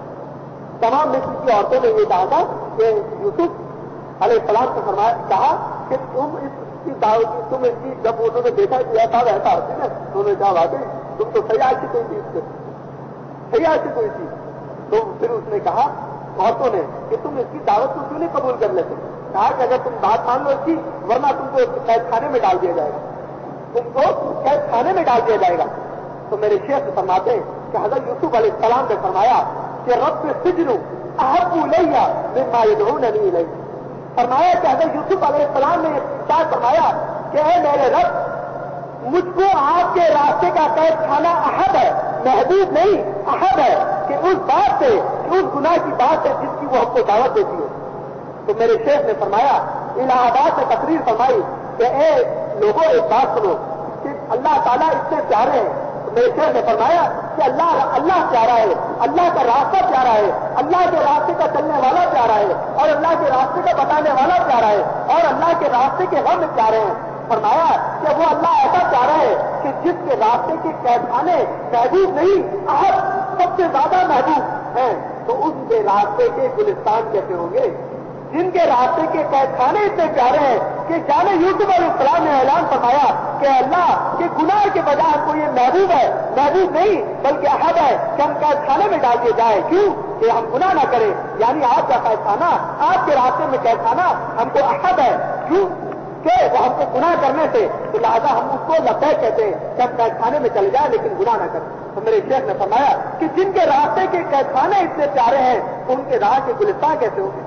تمام مصر کی عورتوں نے یہ کہا تھا کہ یوسف علیہ السلام سے کہا کہ تم اس کی دعوت جب انہوں نے دیکھا کہ ایسا حسین ہے تو انہوں نے کہا واقعی تم تو صحیح آشی کوئی تھی, اس سے صحیح آشی کوئی تھی. تو پھر اس نے کہا عورتوں نے کہ تم اس کی دعوت کو کیوں نہیں قبول کر لیتے. کہا کہ اگر تم بات مان لو اس کی ورنہ تم کو قید خانے میں ڈال دیا جائے گا, تم کو قید خانے میں ڈال دیا جائے گا. تو میرے شیخ فرماتے ہیں کہ حضرت یوسف علیہ السلام نے فرمایا کہ رب سجن احب الیہ مما یدعوننی الیہ. فرمایا کہ حضرت یوسف علیہ السلام نے کیا فرمایا کہ اے میرے رب, مجھ کو آپ کے راستے کا قید خانہ احب ہے, محبوب نہیں احب ہے, کہ اس بات سے, اس گناہ کی بات ہے جس کی وہ ہم کو دعوت دیتی ہے. تو میرے شیخ نے فرمایا, الہ آباد سے تقریر فرمائی کہ اے لوگوں ایک بات سنو کہ اللہ تعالیٰ اتنے پیارے ہیں. تو میرے شیخ نے فرمایا کہ اللہ پیارا ہے, اللہ کا راستہ پیارا ہے, اللہ کے راستے کا چلنے والا پیارا ہے, اور اللہ کے راستے کا بتانے والا پیارا ہے, اور اللہ کے راستے کے غم پیارے ہیں. فرمایا کہ وہ اللہ ایسا پیارا ہے کہ جس کے راستے کے قید خانے محبوب نہیں احب سب سے زیادہ محبوب ہیں, تو ان کے راستے کے گلستان کیسے ہوں گے جن کے راستے کے قید خانے اتنے پیارے ہیں کہ جانے یوسف علیہ السلام نے اعلان فرمایا کہ اللہ کے گناہ کے بجائے ہم کو یہ محبوب ہے, محبوب نہیں بلکہ احب ہے کہ ہم قید خانے میں ڈال دیے جائے. کیوں کہ ہم گناہ نہ کریں, یعنی آپ کا قید خانہ, آپ کے راستے میں قید خانہ ہم کو احب ہے. کیوں کہ وہ ہم کو گناہ کرنے سے, تو لہٰذا ہم اس کو لبیک کہتے ہیں کہ ہم قید خانے میں چلے جائیں لیکن گناہ نہ کریں. تو میرے شیخ نے فرمایا کہ جن کے راستے کے قید خانے اتنے پیارے ہیں ان کے راہ کے گلستان کیسے ہوں گے,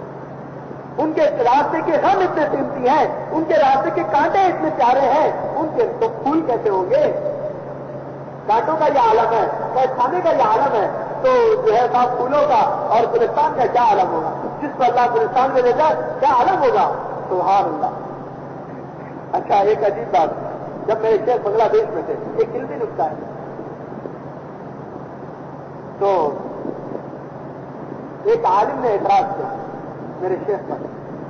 ان کے راستے کے غم اتنے قیمتی ہیں, ان کے راستے کے کانٹے اتنے پیارے ہیں, ان کے تو پھول کیسے ہوں گے. کانٹوں کا یہ عالم ہے, قید خانے کا یہ عالم ہے, تو جو ہے صاحب پھولوں کا اور گلستان کا کیا عالم ہوگا, جس کو اللہ گلستان میں لے جائے کیا عالم ہوگا. سبحان اللہ. اچھا ایک عجیب بات, جب میرے شیخ بنگلہ دیش میں تھے, ایک علمی نکتہ ہے, تو ایک عالم نے اعتراض کیا میرے شیخ پر.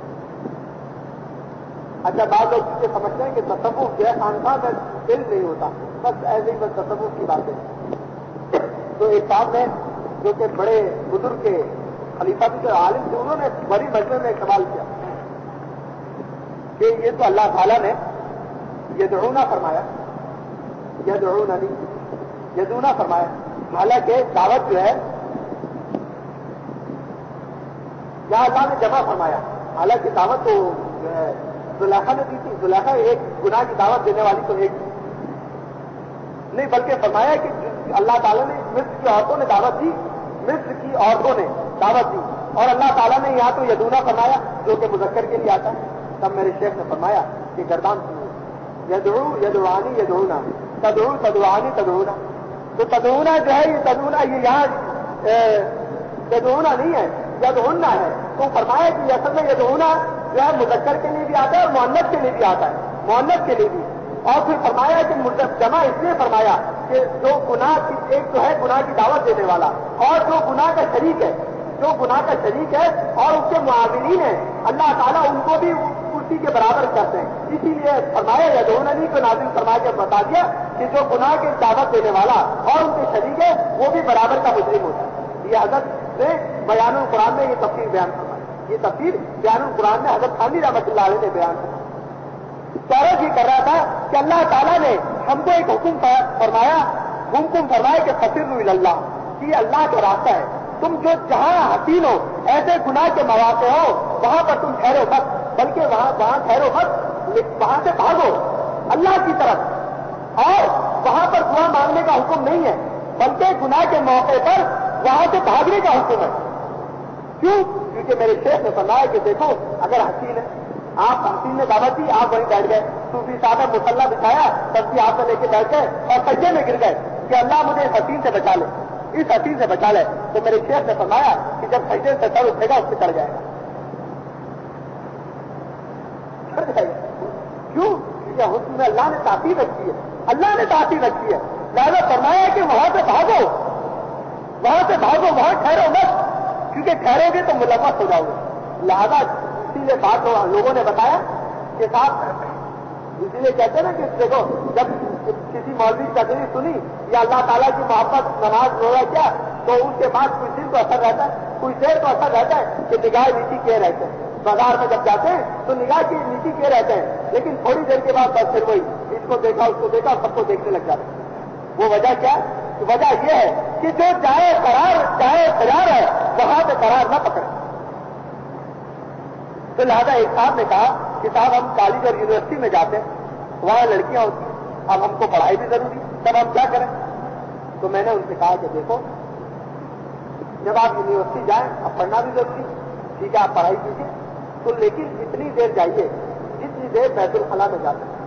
اچھا بعض لوگ یہ سمجھتے ہیں کہ تصوف جو ہے خانقاہ میں علم نہیں ہوتا, بس ایسے ہی بس تصوف کی بات ہے. تو ایک صاحب نے جو کہ بڑے بزرگ کے خلیفہ بھی جو عالم تھے, انہوں نے بڑی مجمع میں ایک سوال کیا کہ یہ تو اللہ تعالیٰ نے یدعونا فرمایا, یدعونا نہیں یدعونا فرمایا, حالانکہ دعوت جو ہے یا اللہ نے جمع فرمایا, حالانکہ دعوت تو جو ہے زلیخا نے دی تھی. زلیخا ایک گناہ کی دعوت دینے والی تو ایک نہیں, بلکہ فرمایا کہ اللہ تعالیٰ نے مصر کی عورتوں نے دعوت دی, مصر کی عورتوں نے دعوت دی, اور اللہ تعالیٰ نے یہاں تو یدعونا فرمایا جو کہ مذکر کے لیے آتا ہے. تب میرے شیخ نے فرمایا کہ گردان سنو, یدعو یدعانی یدعونا, تدعو تدعانی تدعونا. تو تدعونا جو ہے یہ تدعونا یہ یہاں یدعونا نہیں ہے, یدعونا ہے. تو فرمایا کہ اصل میں یدعونا جو ہے مذکر کے لیے بھی آتا ہے اور مؤنث کے لیے بھی آتا ہے, مؤنث کے لیے بھی. اور پھر فرمایا کہ جمع اس لیے فرمایا کہ جو گناہ کی ایک تو ہے گناہ کی دعوت دینے والا, اور جو گناہ کا شریک ہے, جو گناہ کا شریک ہے اور اس کے معاونین ہیں, اللہ تعالیٰ ان کو بھی کرسی کے برابر کرتے ہیں. اسی لیے فرمایا یدعوننی کو نازل فرما کے بتا دیا کہ جو گناہ کی دعوت دینے والا اور ان کے شریک ہے وہ بھی برابر کا مجرم ہوتا ہے. یہ حضرت نے بیان القرآن میں یہ تفسیر بیان فرمائی, یہ تفسیر بیان القرآن میں حضرت خانوی رحمۃ اللہ علیہ نے بیان فرمائی. سورج یہ کر رہا تھا کہ اللہ تعالیٰ نے ہم کو ایک حکم فرمایا کہ فصروا الی اللہ, کہ اللہ کا راستہ ہے, تم جو جہاں حسین ہو ایسے گناہ کے مواقع ہو وہاں پر تم ٹھہرو مت, بلکہ وہاں ٹھہرو مت, وہاں سے بھاگو اللہ کی طرف, اور وہاں پر دعا مانگنے کا حکم نہیں ہے, بلکہ گناہ کے موقع پر وہاں سے بھاگنے کا حکم ہے. کیوں؟ کیونکہ میرے شیخ نے فرمایا کہ دیکھو اگر حسین ہے، آپ حسین نے دعوت دی، آپ وہیں بیٹھ گئے، صوفی صاحب نے مسلح بچھایا، سبزی آپ سے لے کے بیٹھ گئے اور سجدے میں گر گئے کہ اللہ مجھے اس حسین سے بچا لے، اس حسین سے بچا لے. تو میرے شیخ نے فرمایا کہ جب سجدے سے سر اٹھے گا اس پہ چڑھ جائے گا. کیوں؟ کیونکہ حسن میں اللہ نے تاثیر رکھی ہے، اللہ نے تاثیر رکھی ہے. لہذا فرمایا کہ وہاں سے بھاگو، وہاں سے بھاگو، وہاں ٹھہرو مت، کیونکہ ٹھہرو گے تو ملوث ہو جاؤ گے. لہذا اسی لیے بات لوگوں نے بتایا کہ صاحب اسی لیے کہتے ہیں نا کہ دیکھو جب کسی مولوی کی تقریر سنی یا اللہ تعالیٰ کی محبت نماز روزہ کیا تو اس کے بعد کچھ دن تو اثر رہتا ہے، کچھ دیر تو اثر رہتا ہے کہ نگاہ نیچی کیے رہتے ہیں. بازار میں جب جاتے ہیں تو نگاہ کی نیچی کیے رہتے ہیں، لیکن تھوڑی دیر کے بعد بس پھر وہی اس کو دیکھا اس کو دیکھا سب کو دیکھنے لگ جاتے ہیں. وہ وجہ کیا ہے؟ وجہ یہ ہے کہ جو چاہے قرار ہے وہاں پہ قرار نہ پکڑے. تو لہٰذا ایک صاحب نے کہا کہ صاحب ہم کالج اور یونیورسٹی میں جاتے ہیں، وہاں لڑکیاں ہوتی ہیں، اب ہم کو پڑھائی بھی ضروری، تب ہم کیا کریں؟ تو میں نے ان سے کہا کہ دیکھو جب آپ یونیورسٹی جائیں اب پڑھنا بھی ضروری، ٹھیک ہے آپ پڑھائی کیجیے، تو لیکن اتنی دیر جائیے جتنی دیر بیت الخلاء میں جاتے ہیں.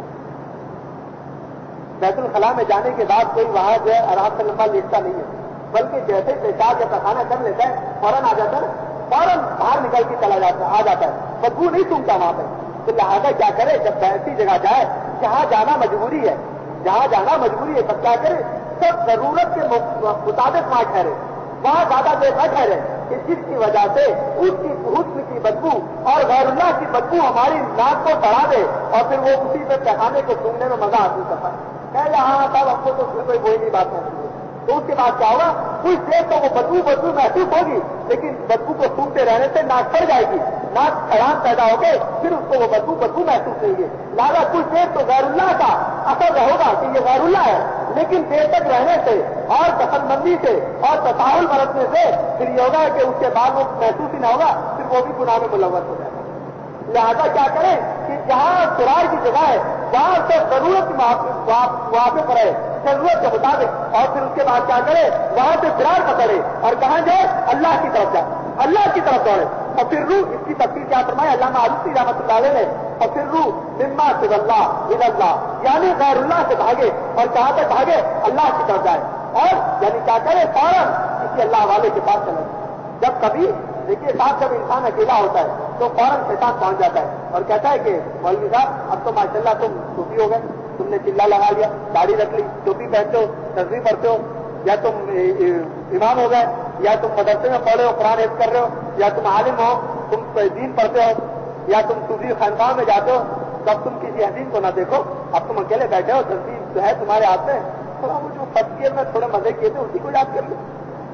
بیت الخلاء میں جانے کے بعد کوئی وہاں جو ہے آرام سے لمبا لیٹتا نہیں ہے، بلکہ جیسے پیشاب یا پخانہ کر لیتا ہے فوراً آ جاتا ہے، فوراً باہر نکل کے چلا جاتا ہے، آ جاتا ہے، بدبو نہیں سنتا وہاں پہ. تو لہٰذا کیا کرے جب ایسی جگہ جائے جہاں جانا مجبوری ہے، جہاں جانا مجبوری ہے تب کیا کرے سب ضرورت کے مطابق وہاں ٹھہرے، وہاں زیادہ دیر نہ ٹھہرے کہ جس کی وجہ سے اس کی حسن کی بدبو اور غیر اللہ کی بدبو ہماری ناک کو بڑھا دے اور پھر وہ اسی پہ پہانے کو سونگنے میں مزہ حاصل کرتا ہے. ہاں صاحب ہم کو تو کوئی وہی نہیں بات ہے. تو اس کے بعد کیا ہوگا کچھ دیر تو وہ بدبو محسوس ہوگی، لیکن بدبو کو سونگتے رہنے سے ناک پڑ جائے گی، ناک کھڑان پیدا ہو گئے، پھر اس کو وہ بدبو محسوس نہیں ہے. لہٰذا کچھ دیر تو غیر اللہ کا اثر ہوگا کہ یہ غیر اللہ ہے، لیکن دیر تک رہنے سے اور دخل بندی سے اور تساہل برتنے سے پھر یہ ہوگا کہ اس کے بعد وہ محسوس ہی نہ ہوگا، پھر وہ بھی گناہ میں ملوث ہو جائے گا. لہذا کیا کریں کہ جہاں فرار کی جگہ ہے وہاں سے ضرورت موافق رہے، ضرورت کے مطابق، اور پھر اس کے بعد کیا کرے وہاں سے فرار پکڑے اور کہاں جائے اللہ کی طرف جائے، اللہ کی طرف دوڑے. اور پھر روح اس کی تفصیل کیا فرمایا علامہ آلوسی رحمۃ اللہ علیہ نے، اور پھر روح مما سے اللہ یعنی غیر اللہ سے بھاگے، اور کہاں تک بھاگے اللہ کی طرف جائے، اور یعنی کیا کرے فوراً کسی اللہ والے کے پاس چلے. جب کبھی دیکھیے صاحب جب انسان اکیلا ہوتا ہے تو فوراً شیطان پہنچ جاتا ہے اور کہتا ہے کہ مولوی صاحب اب تو ماشاءاللہ تم صوفی ہو گئے، تم نے چلا لگا لیا، داڑھی رکھ لی، ٹوپی پہنتے ہو، تصویر پڑھتے ہو، یا تم امام ہو گئے، یا تم مدرسے میں پڑھے ہو قرآن حفظ کر رہے ہو، یا تم عالم ہو، تم دین پڑھتے ہو، یا تم صوفی خانقاہ میں جاتے ہو، تو اب تم کسی حدیث کو نہ دیکھو، اب تم اکیلے بیٹھے ہو، تصویر جو ہے تمہارے ہاتھ میں، تھوڑا وہ جو فرسٹ ایئر میں تھوڑے مزے کیے تھے اسی کو یاد کر لو،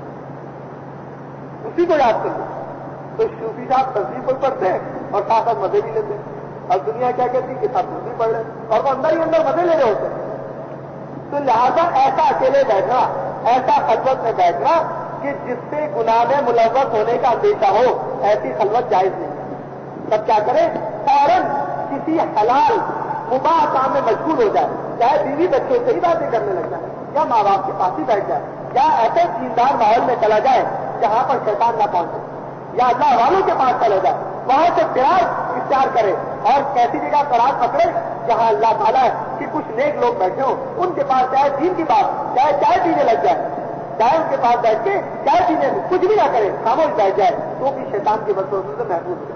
اسی کو یاد کر لو. تو صوفی صاحب تصویر پر پڑھتے ہیں اور ساتھ ساتھ مزے بھی لیتے ہیں، اور دنیا کیا کہتی ہے کہ سب تصویر پڑھ رہے ہیں اور وہ اندر ہی اندر مزے لے رہے ہوتے ہیں. تو لہذا ایسا اکیلے بیٹھنا، ایسا خلوت میں بیٹھنا کہ جس سے گناہ میں ملوث ہونے کا اندیشہ ہو، ایسی خلوت جائز نہیں ہے. تب کیا کرے فوراً کسی حلال مباح کام میں مشغول ہو جائے، چاہے بیوی بچوں سے ہی باتیں کرنے لگ جائے یا ماں باپ کے پاس ہی بیٹھ جائے، یا ایسے دیندار ماحول میں چلا جائے جہاں پر شیطان نہ پہنچے، یا اللہ والوں کے پاس چلے جائے، وہاں سے فرار اختیار کرے اور کیسی جگہ قرار پکڑے جہاں اللہ تعالیٰ کہ کچھ نیک لوگ بیٹھے ہوں، ان کے پاس چاہے دین کی بات، چاہے چائے پینے لگ جائے، چاہے ان کے پاس بیٹھ کے چائے پینے کچھ بھی نہ کرے، خاموش بیٹھ جائے، تو بھی شیطان کی وسوسوں سے محفوظ ہو جائے.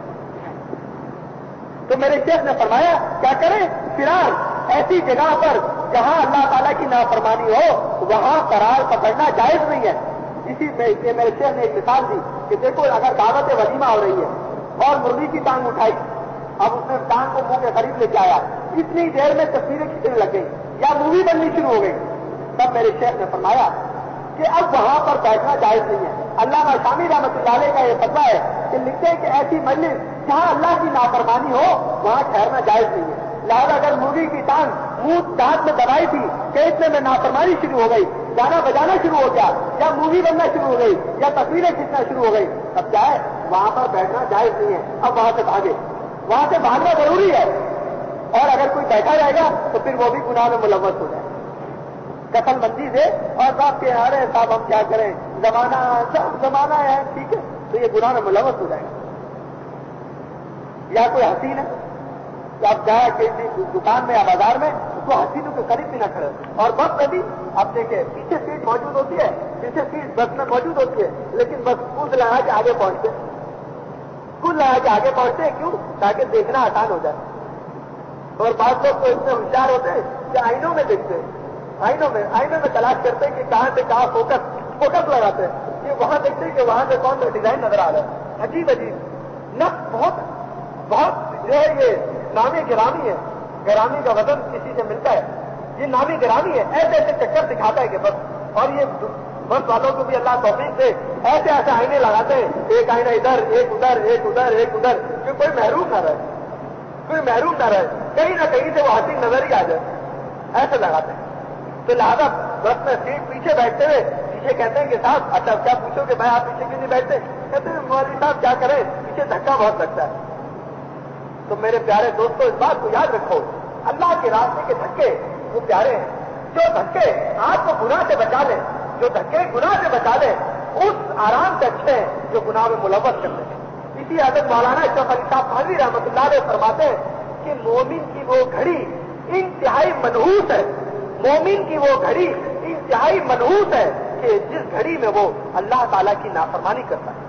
تو میرے شیخ نے فرمایا کیا کریں فرار ایسی جگہ پر جہاں اللہ تعالیٰ کی نافرمانی ہو، وہاں قرار پکڑنا جائز نہیں ہے. اسی میں میرے شیخ نے ایک مثال دی کہ دیکھو اگر دعوت ولیمہ ہو رہی ہے اور مرغی کی ٹانگ اٹھائی، اب اس نے ٹانگ کو منہ کے قریب لے کے آیا، اتنی دیر میں تصویریں کھینچنے لگ گئی یا مووی بننی شروع ہو گئی، تب میرے شیخ نے فرمایا کہ اب وہاں پر بیٹھنا جائز نہیں ہے. علامہ شامی رحمۃ اللہ علیہ کا یہ فتویٰ ہے کہ لکھتے ہیں کہ ایسی مجلس جہاں اللہ کی نافرمانی ہو وہاں ٹھہرنا جائز نہیں ہے. لہٰذا اگر مرغی کی ٹانگ منہ دانت میں دبائی تھی کہ اتنے میں نافرمانی شروع ہو گئی، گانا بجانا شروع ہو گیا یا مووی بننا شروع ہو گئی یا تصویریں کھینچنا شروع ہو گئی، اب کیا ہے وہاں پر بیٹھنا جائز نہیں ہے. اب وہاں سے بھاگے، وہاں سے بھاگنا ضروری ہے، اور اگر کوئی بیٹھا رہے گا تو پھر وہ بھی گناہ میں ملوث ہو جائے. دخل بندی سے اور صاحب کے ارے صاحب ہم کیا کریں زمانہ ہے ٹھیک ہے، تو یہ گناہ میں ملوث ہو جائے گا. یا کوئی حسین ہے تو آپ جائیں کسی دکان میں یا بازار میں اس کو حسینوں کے قریب بھی نہ کھڑے، اور بس میں بھی آپ دیکھیں پیچھے سیٹ موجود ہوتی ہے، پیچھے سیٹ بس میں موجود ہوتی ہے، لیکن بس کود لگا کے آگے پہنچتے کیوں؟ تاکہ دیکھنا آسان ہو جائے. اور بعض لوگ تو اتنے ہوشیار ہوتے ہیں کہ آئینوں میں دیکھتے ہیں، آئینوں میں تلاش کرتے ہیں کہ کہاں سے کہاں فوکس لگاتے ہیں، کہ وہاں دیکھتے ہیں کہ وہاں سے کون سا ڈیزائن نظر آ رہا ہے. عجیب نفس بہت جو ہے یہ نامی گرامی ہے. گرامی کا وزن کسی سے ملتا ہے، یہ نامی گرامی ہے. ایسے چکر دکھاتا ہے کہ بس. اور یہ بس والوں کو بھی اللہ توفیق سے ایسے آئینے لگاتے ہیں، ایک آئینہ ادھر ایک ادھر ایک ادھر ایک ادھر، کہ کوئی محروم نہ رہے، کہیں نہ کہیں سے وہ حسین نظر ہی آ جائے. ایسے لگاتے ہیں. تو لہٰذا بس میں سیٹ پیچھے بیٹھتے ہوئے پیچھے کہتے ہیں کہ صاحب اچھا کیا پوچھو کہ بھائی آپ پیچھے کیوں نہیں بیٹھتے؟ کہتے ہیں مولوی صاحب کیا کریں، پیچھے دھکا بہت لگتا ہے. تو میرے پیارے دوستوں اس بات کو یاد رکھو، اللہ کے راستے کے دھکے وہ پیارے ہیں. جو دھکے آپ کو گناہ سے بچا لیں، جو دھکے گناہ سے بچا لیں، اس آرام سے اچھے ہیں جو گناہ میں ملوث کرتے ہیں. اسی حضرت مولانا اشرف علی صاحب تھانوی رحمۃ اللہ علیہ فرماتے ہیں کہ مومن کی وہ گھڑی انتہائی منحوس ہے، مومن کی وہ گھڑی انتہائی منحوس ہے کہ جس گھڑی میں وہ اللہ تعالیٰ کی نافرمانی کرتا ہے.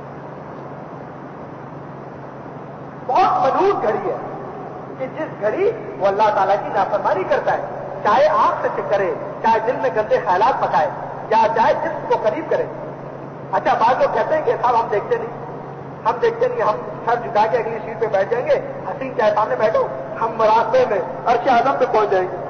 بہت منحوس گھڑی ہے کہ جس گھڑی وہ اللہ تعالیٰ کی نافرمانی کرتا ہے، چاہے آنکھ سے کرے، چاہے دل میں گندے خیالات پکائے، یا چاہے جسم کو قریب کرے. اچھا بعض لوگ کہتے ہیں کہ صاحب ہم دیکھتے نہیں، ہم سر جھکا کے اگلی سیٹ پہ بیٹھ جائیں گے، حسین چاہے سامنے بیٹھو، ہم مراقبے میں عرش اعظم پہ پہنچ جائیں گے،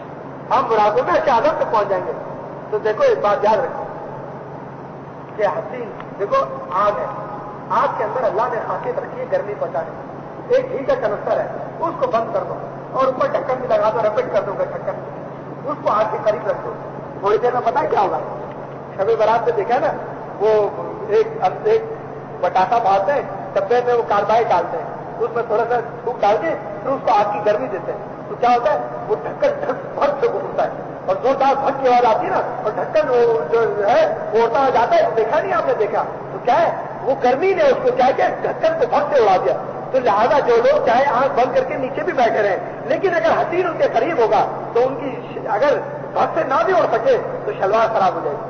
تو دیکھو اس بات یاد رکھو کہ حسین دیکھو آگ ہے، آگ کے اندر اللہ نے خاصیت رکھی ہے گرمی پہنچانے. ایک گھی کا کنستر ہے، اس کو بند کر دو اور اوپر ڈھکن بھی لگا دو، رپٹ کر دو ڈھکن، اس کو آگ کے قریب رکھ دو. تھوڑی دیر میں پتا کیا ہوگا؟ شب برات سے دیکھا نا، وہ ایک بٹاٹا بھاتے ہیں، ڈبے میں وہ کاربائڈ ڈالتے ہیں، اس میں تھوڑا سا دھوپ ڈال کے پھر اس کو آگ کی گرمی دیتے ہیں، تو کیا ہوتا ہے وہ ڈھکن بھر سے گھومتا ہے اور زوردار بھٹ کی آواز آتی ہے نا، اور ڈھکن جو ہے وہ اڑتا جاتا ہے. دیکھا نہیں آپ نے؟ دیکھا تو کیا ہے وہ گرمی نے اس کو کیا کیا ڈھکن کو بھٹ سے اڑا دیا. تو لہذا جو لوگ چاہے آنکھ بند کر کے نیچے بھی بیٹھے رہے، لیکن اگر حسین ان کے قریب ہوگا تو ان کی اگر بھٹ سے نہ بھی اڑ سکے تو شلوار خراب ہو جائے گی،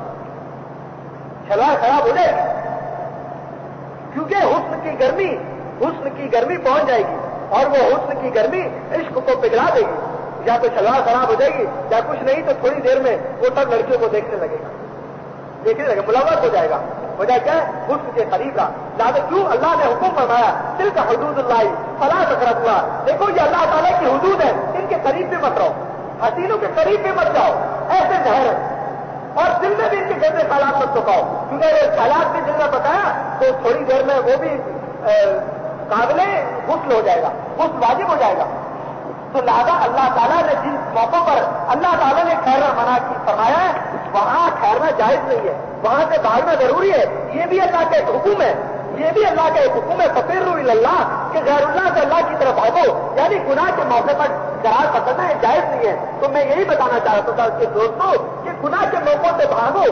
کیونکہ حسن کی گرمی پہنچ جائے گی اور وہ حسن کی گرمی عشق کو پگھلا دے گی. یا تو شلوار خراب ہو جائے گی، یا کچھ نہیں تو تھوڑی دیر میں وہ سب لڑکیوں کو دیکھنے لگے گا، ملوث ہو جائے گا. وجہ کیا ہے؟ حسن کے قریب رہا. لہٰذا کیوں اللہ نے حکم فرمایا دل کا حدود اللہ فلا تقربوها. دیکھو یہ اللہ تعالیٰ کی حدود ہے، ان کے قریب بھی مت رہو، حسینوں کے قریب بھی مت جاؤ، ایسے زہر ہے. اور دل میں بھی ان کے گندے خیالات مت پکاؤ، کیونکہ اگر خیالات بھی دل میں پکایا تو تھوڑی دیر میں وہ بھی قابل غسل ہو جائے گا، غسل واجب ہو جائے گا. تو لہٰذا اللہ تعالیٰ نے جن موقعوں پر اللہ تعالیٰ نے ٹھہرنا منع کی فرمایا ہے، وہاں ٹھہرنا جائز نہیں ہے، وہاں سے بھاگنا ضروری ہے. یہ بھی اللہ کا ایک حکم ہے، ففروا الی اللہ کہ غیر اللہ سے اللہ کی طرف بھاگو، یعنی گناہ کے موقع پر قرار پکڑنا یہ جائز نہیں ہے. تو میں یہی بتانا چاہتا تھا کہ دوستوں کہ گناہ کے موقعوں سے بھاگو،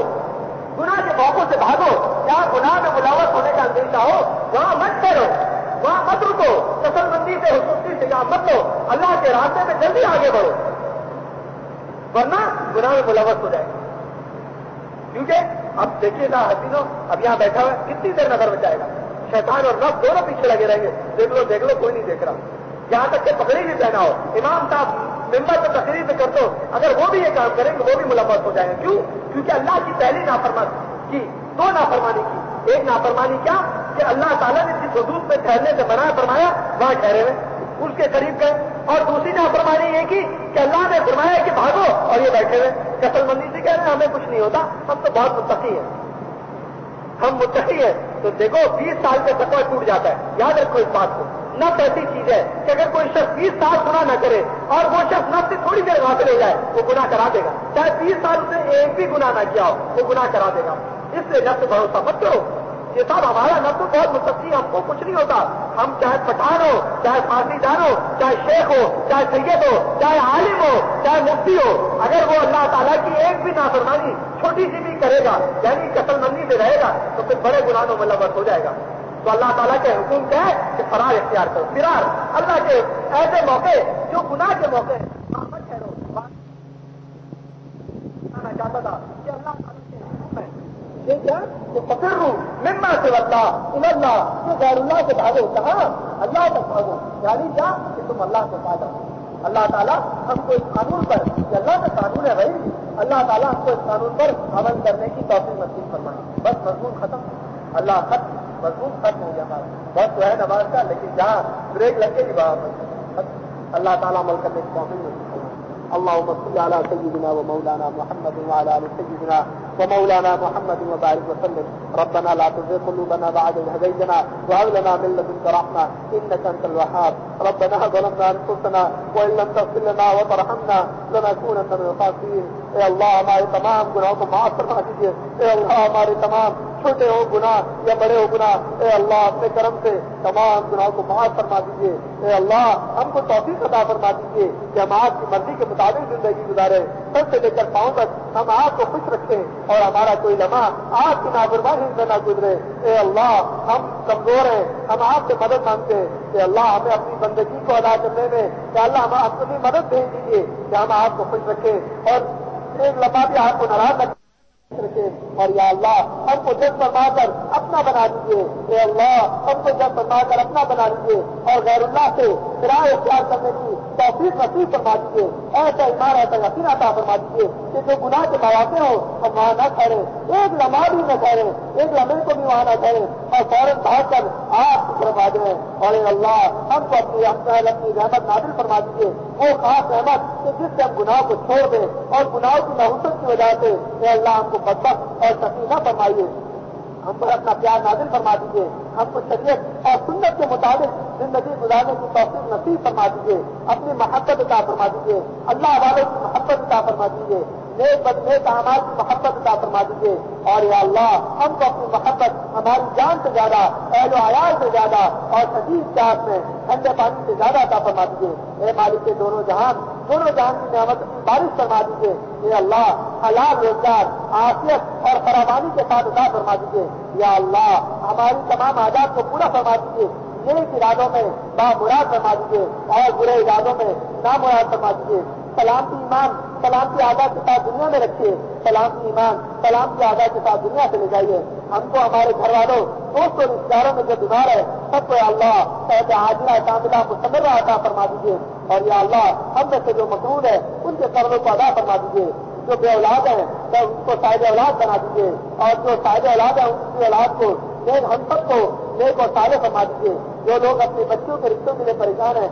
جہاں گناہ میں ملوث ہونے کا اندیشہ ہو وہاں مت ٹھہرو، وہاں مت رکو، تسل بندی سے حسنی سے کام مت لو، اللہ کے راستے میں جلدی آگے بڑھو، ورنہ گناہ میں ملوث ہو جائے گا. کیونکہ اب دیکھیے نا حسینوں، اب یہاں بیٹھا ہوا کتنی دیر نظر بچائے گا؟ شیطان اور نفس دونوں پیچھے لگے رہیں گے، دیکھ لو کوئی نہیں دیکھ رہا. یہاں تک کہ پگڑی بھی پہنا ہو، امام صاحب ممبر پہ تقریر بھی کرتے ہو، اگر وہ بھی یہ کام کریں گے وہ بھی ملوث ہو جائیں گے. کیوں؟ کیونکہ اللہ کی پہلی نافرمانی کی، دو نافرمانی کی. ایک نافرمانی کیا کہ اللہ تعالیٰ نے جس حدود میں ٹھہرنے سے منع فرمایا وہاں ٹھہرے ہوئے، اس کے قریب گئے. اور دوسری نافرمانی یہ کی کہ اللہ نے فرمایا کہ بھاگو اور یہ بیٹھے ہوئے کسل مندی سے کہہ رہے ہیں ہمیں کچھ نہیں ہوتا، ہم تو بہت متقی ہیں، ہم متقی ہیں. تو دیکھو 20 سال کا تقویٰ ٹوٹ جاتا ہے. یاد رکھو اس بات کو. نفس ایسی چیز ہے کہ اگر کوئی شخص 20 سال گناہ نہ کرے اور وہ شخص نفس سے تھوڑی دیر غافل ہو جائے وہ گناہ کرا دے گا، چاہے 20 سال سے ایک بھی گناہ نہ کیا ہو وہ گناہ کرا دے گا. اس لیے نفس سے بھروسہ مت کرو، یہ صاحب ہمارا نفس بہت مستقی، ہم کو کچھ نہیں ہوتا، ہم چاہے پٹھان ہو، چاہے پھانسی دار ہو، چاہے شیخ ہو، چاہے سید ہو، چاہے عالم ہو، چاہے مفتی ہو، اگر وہ اللہ تعالیٰ کی ایک بھی نافرمانی چھوٹی سی بھی کرے گا، یعنی قتل مندی سے رہے گا، تو پھر بڑے گناہوں میں ملوث ہو جائے گا۔ تو اللہ تعالیٰ کے حکم کیا ہے کہ فرار اختیار کرو، فرار اللہ کے ایسے موقع جو گناہ کے موقع مت ٹھہرو۔ چاہتا تھا کہ اللہ تعالیٰ کے حکم ہے یہ کیا کہ فکر ہوں مما سے اللہ کہ غیر اللہ سے بھاگو، کہاں اللہ تک بھاگو، یعنی کیا کہ تم اللہ کے پاس آؤ۔ اللہ تعالیٰ ہم کو اس قانون پر، کہ اللہ کا قانون ہے بھائی، اللہ تعالیٰ ہم کو اس قانون پر عمل کرنے کی توفیق نصیب فرمائے۔ بس مضمون ختم، اللہ ختم، مضمون ختم ہو گیا ہمارا، بس تو ہے نماز کا، لیکن جہاں بریک لگ گئی وہاں اللہ تعالیٰ عمل کرنے کی توفیق نصیب فرمائے۔ اللهم صل على سيدنا ومولانا محمد وعلى آل سيدنا ومولانا محمد وبارك وسلم. ربنا لا تزغ قلوبنا بعد إذ هديتنا وهب لنا من لدنك رحمة إنك أنت الوهاب. ربنا ظلمنا أنفسنا وإن لم تغفر لنا وترحمنا لنكونن من الخاسرين. اے اللہ ہمارے تمام گناہوں کو معاف فرما دیجیے، اے اللہ ہمارے تمام چھوٹے ہو گناہ یا بڑے ہو گناہ، اے اللہ اپنے کرم سے تمام گناہوں کو معاف فرما دیجیے، اے اللہ ہم کو توفیق عطا فرما دیجیے کہ ہم آپ کی مرضی کے مطابق زندگی گزارے، سر سے لے کر پاؤں تک ہم آپ کو خوش رکھیں اور ہمارا کوئی لمحہ آپ کی نافرمانی سے نہ گزرے۔ اے اللہ ہم کمزور ہیں، ہم آپ سے مدد مانگتے ہیں کہ اللہ ہمیں اپنی بندگی کو ادا کرنے میں کہ اللہ ہم اپنی مدد بھیج دیجیے کہ ہم آپ کو خوش رکھیں اور ایک لمحہ بھی آپ کو ناراض رکھے، اور یا اللہ ہم کو جذب فرما کر اپنا بنا دیجیے، اے اللہ ہم کو جذب فرما کر اپنا بنا دیجیے اور غیر اللہ سے فرار اختیار کرنے کی توفیق نصیب فرما دیجیے، ایسا ایمان ایسا یقین عطا فرما دیجیے کہ جو گناہ کے مواقع ہو ہم وہاں نہ ٹھہرے، ایک لمحہ بھی نہ ٹھہرے، ایک لمحے کو بھی وہاں نہ ٹھہرے اور فوراً بھاگ کر آپ کی طرف آ جائیں، اور اے اللہ ہم کو اپنی رحمت نازل فرما دیجیے، وہ خاص رحمت کہ جس سے ہم گناہ کو چھوڑ دیں اور گناہوں کی نحوست کی وجہ سے اے اللہ ہم کو بدبخت اور شقی نہ فرمائیے، ہم پر اپنا پیار نازل فرما دیجیے، ہم کو شریعت اور سنت کے مطابق زندگی گزارنے کی توفیق نصیب فرما دیجیے، اپنی محبت عطا فرما دیجیے، اللہ والوں کی محبت عطا فرما دیجیے، نیک اعمال کی محبت عطا فرما دیجیے، اور یا اللہ ہم کو اپنی محبت ہماری جان سے زیادہ، اہل و عیال سے زیادہ اور شدید چاہت میں ٹھنڈے پانی سے زیادہ عطا فرما دیجیے۔ اے مالک کے دونوں جہان کی نعمت کی بارش فرما دیجیے، اے اللہ حلال روزگار عافیت اور فراوانی کے ساتھ عطا فرما دیجیے، یا اللہ ہماری تمام حاجات کو پورا فرما دیجیے، نیک ارادوں میں بامراد فرما دیجیے اور برے ارادوں میں نامراد فرما دیجیے، سلامتی ایمان سلامتی آزاد کے ساتھ دنیا میں رکھیے، سلامتی ایمان سلامتی آزاد کے ساتھ دنیا سے لے جائیے، ہم کو ہمارے گھر والوں دوستوں رشتے داروں میں جو بیمار ہے سب کو اللہ صحت عاجلہ کاملہ مستمرہ عطا فرما دیجیے، اور یا اللہ ہم میں سے جو مقروض ہے ان کے قرضوں کو ادا فرما دیجیے، جو بے اولاد ہیں تو ان کو صاحب اولاد بنا دیجیے، اور جو صاحب اولاد ہیں ان کی اولاد کو نیک ہم سب کو نیک اور صالح فرما دیجیے، جو لوگ اپنے بچوں کے رشتوں کے لیے پریشان ہیں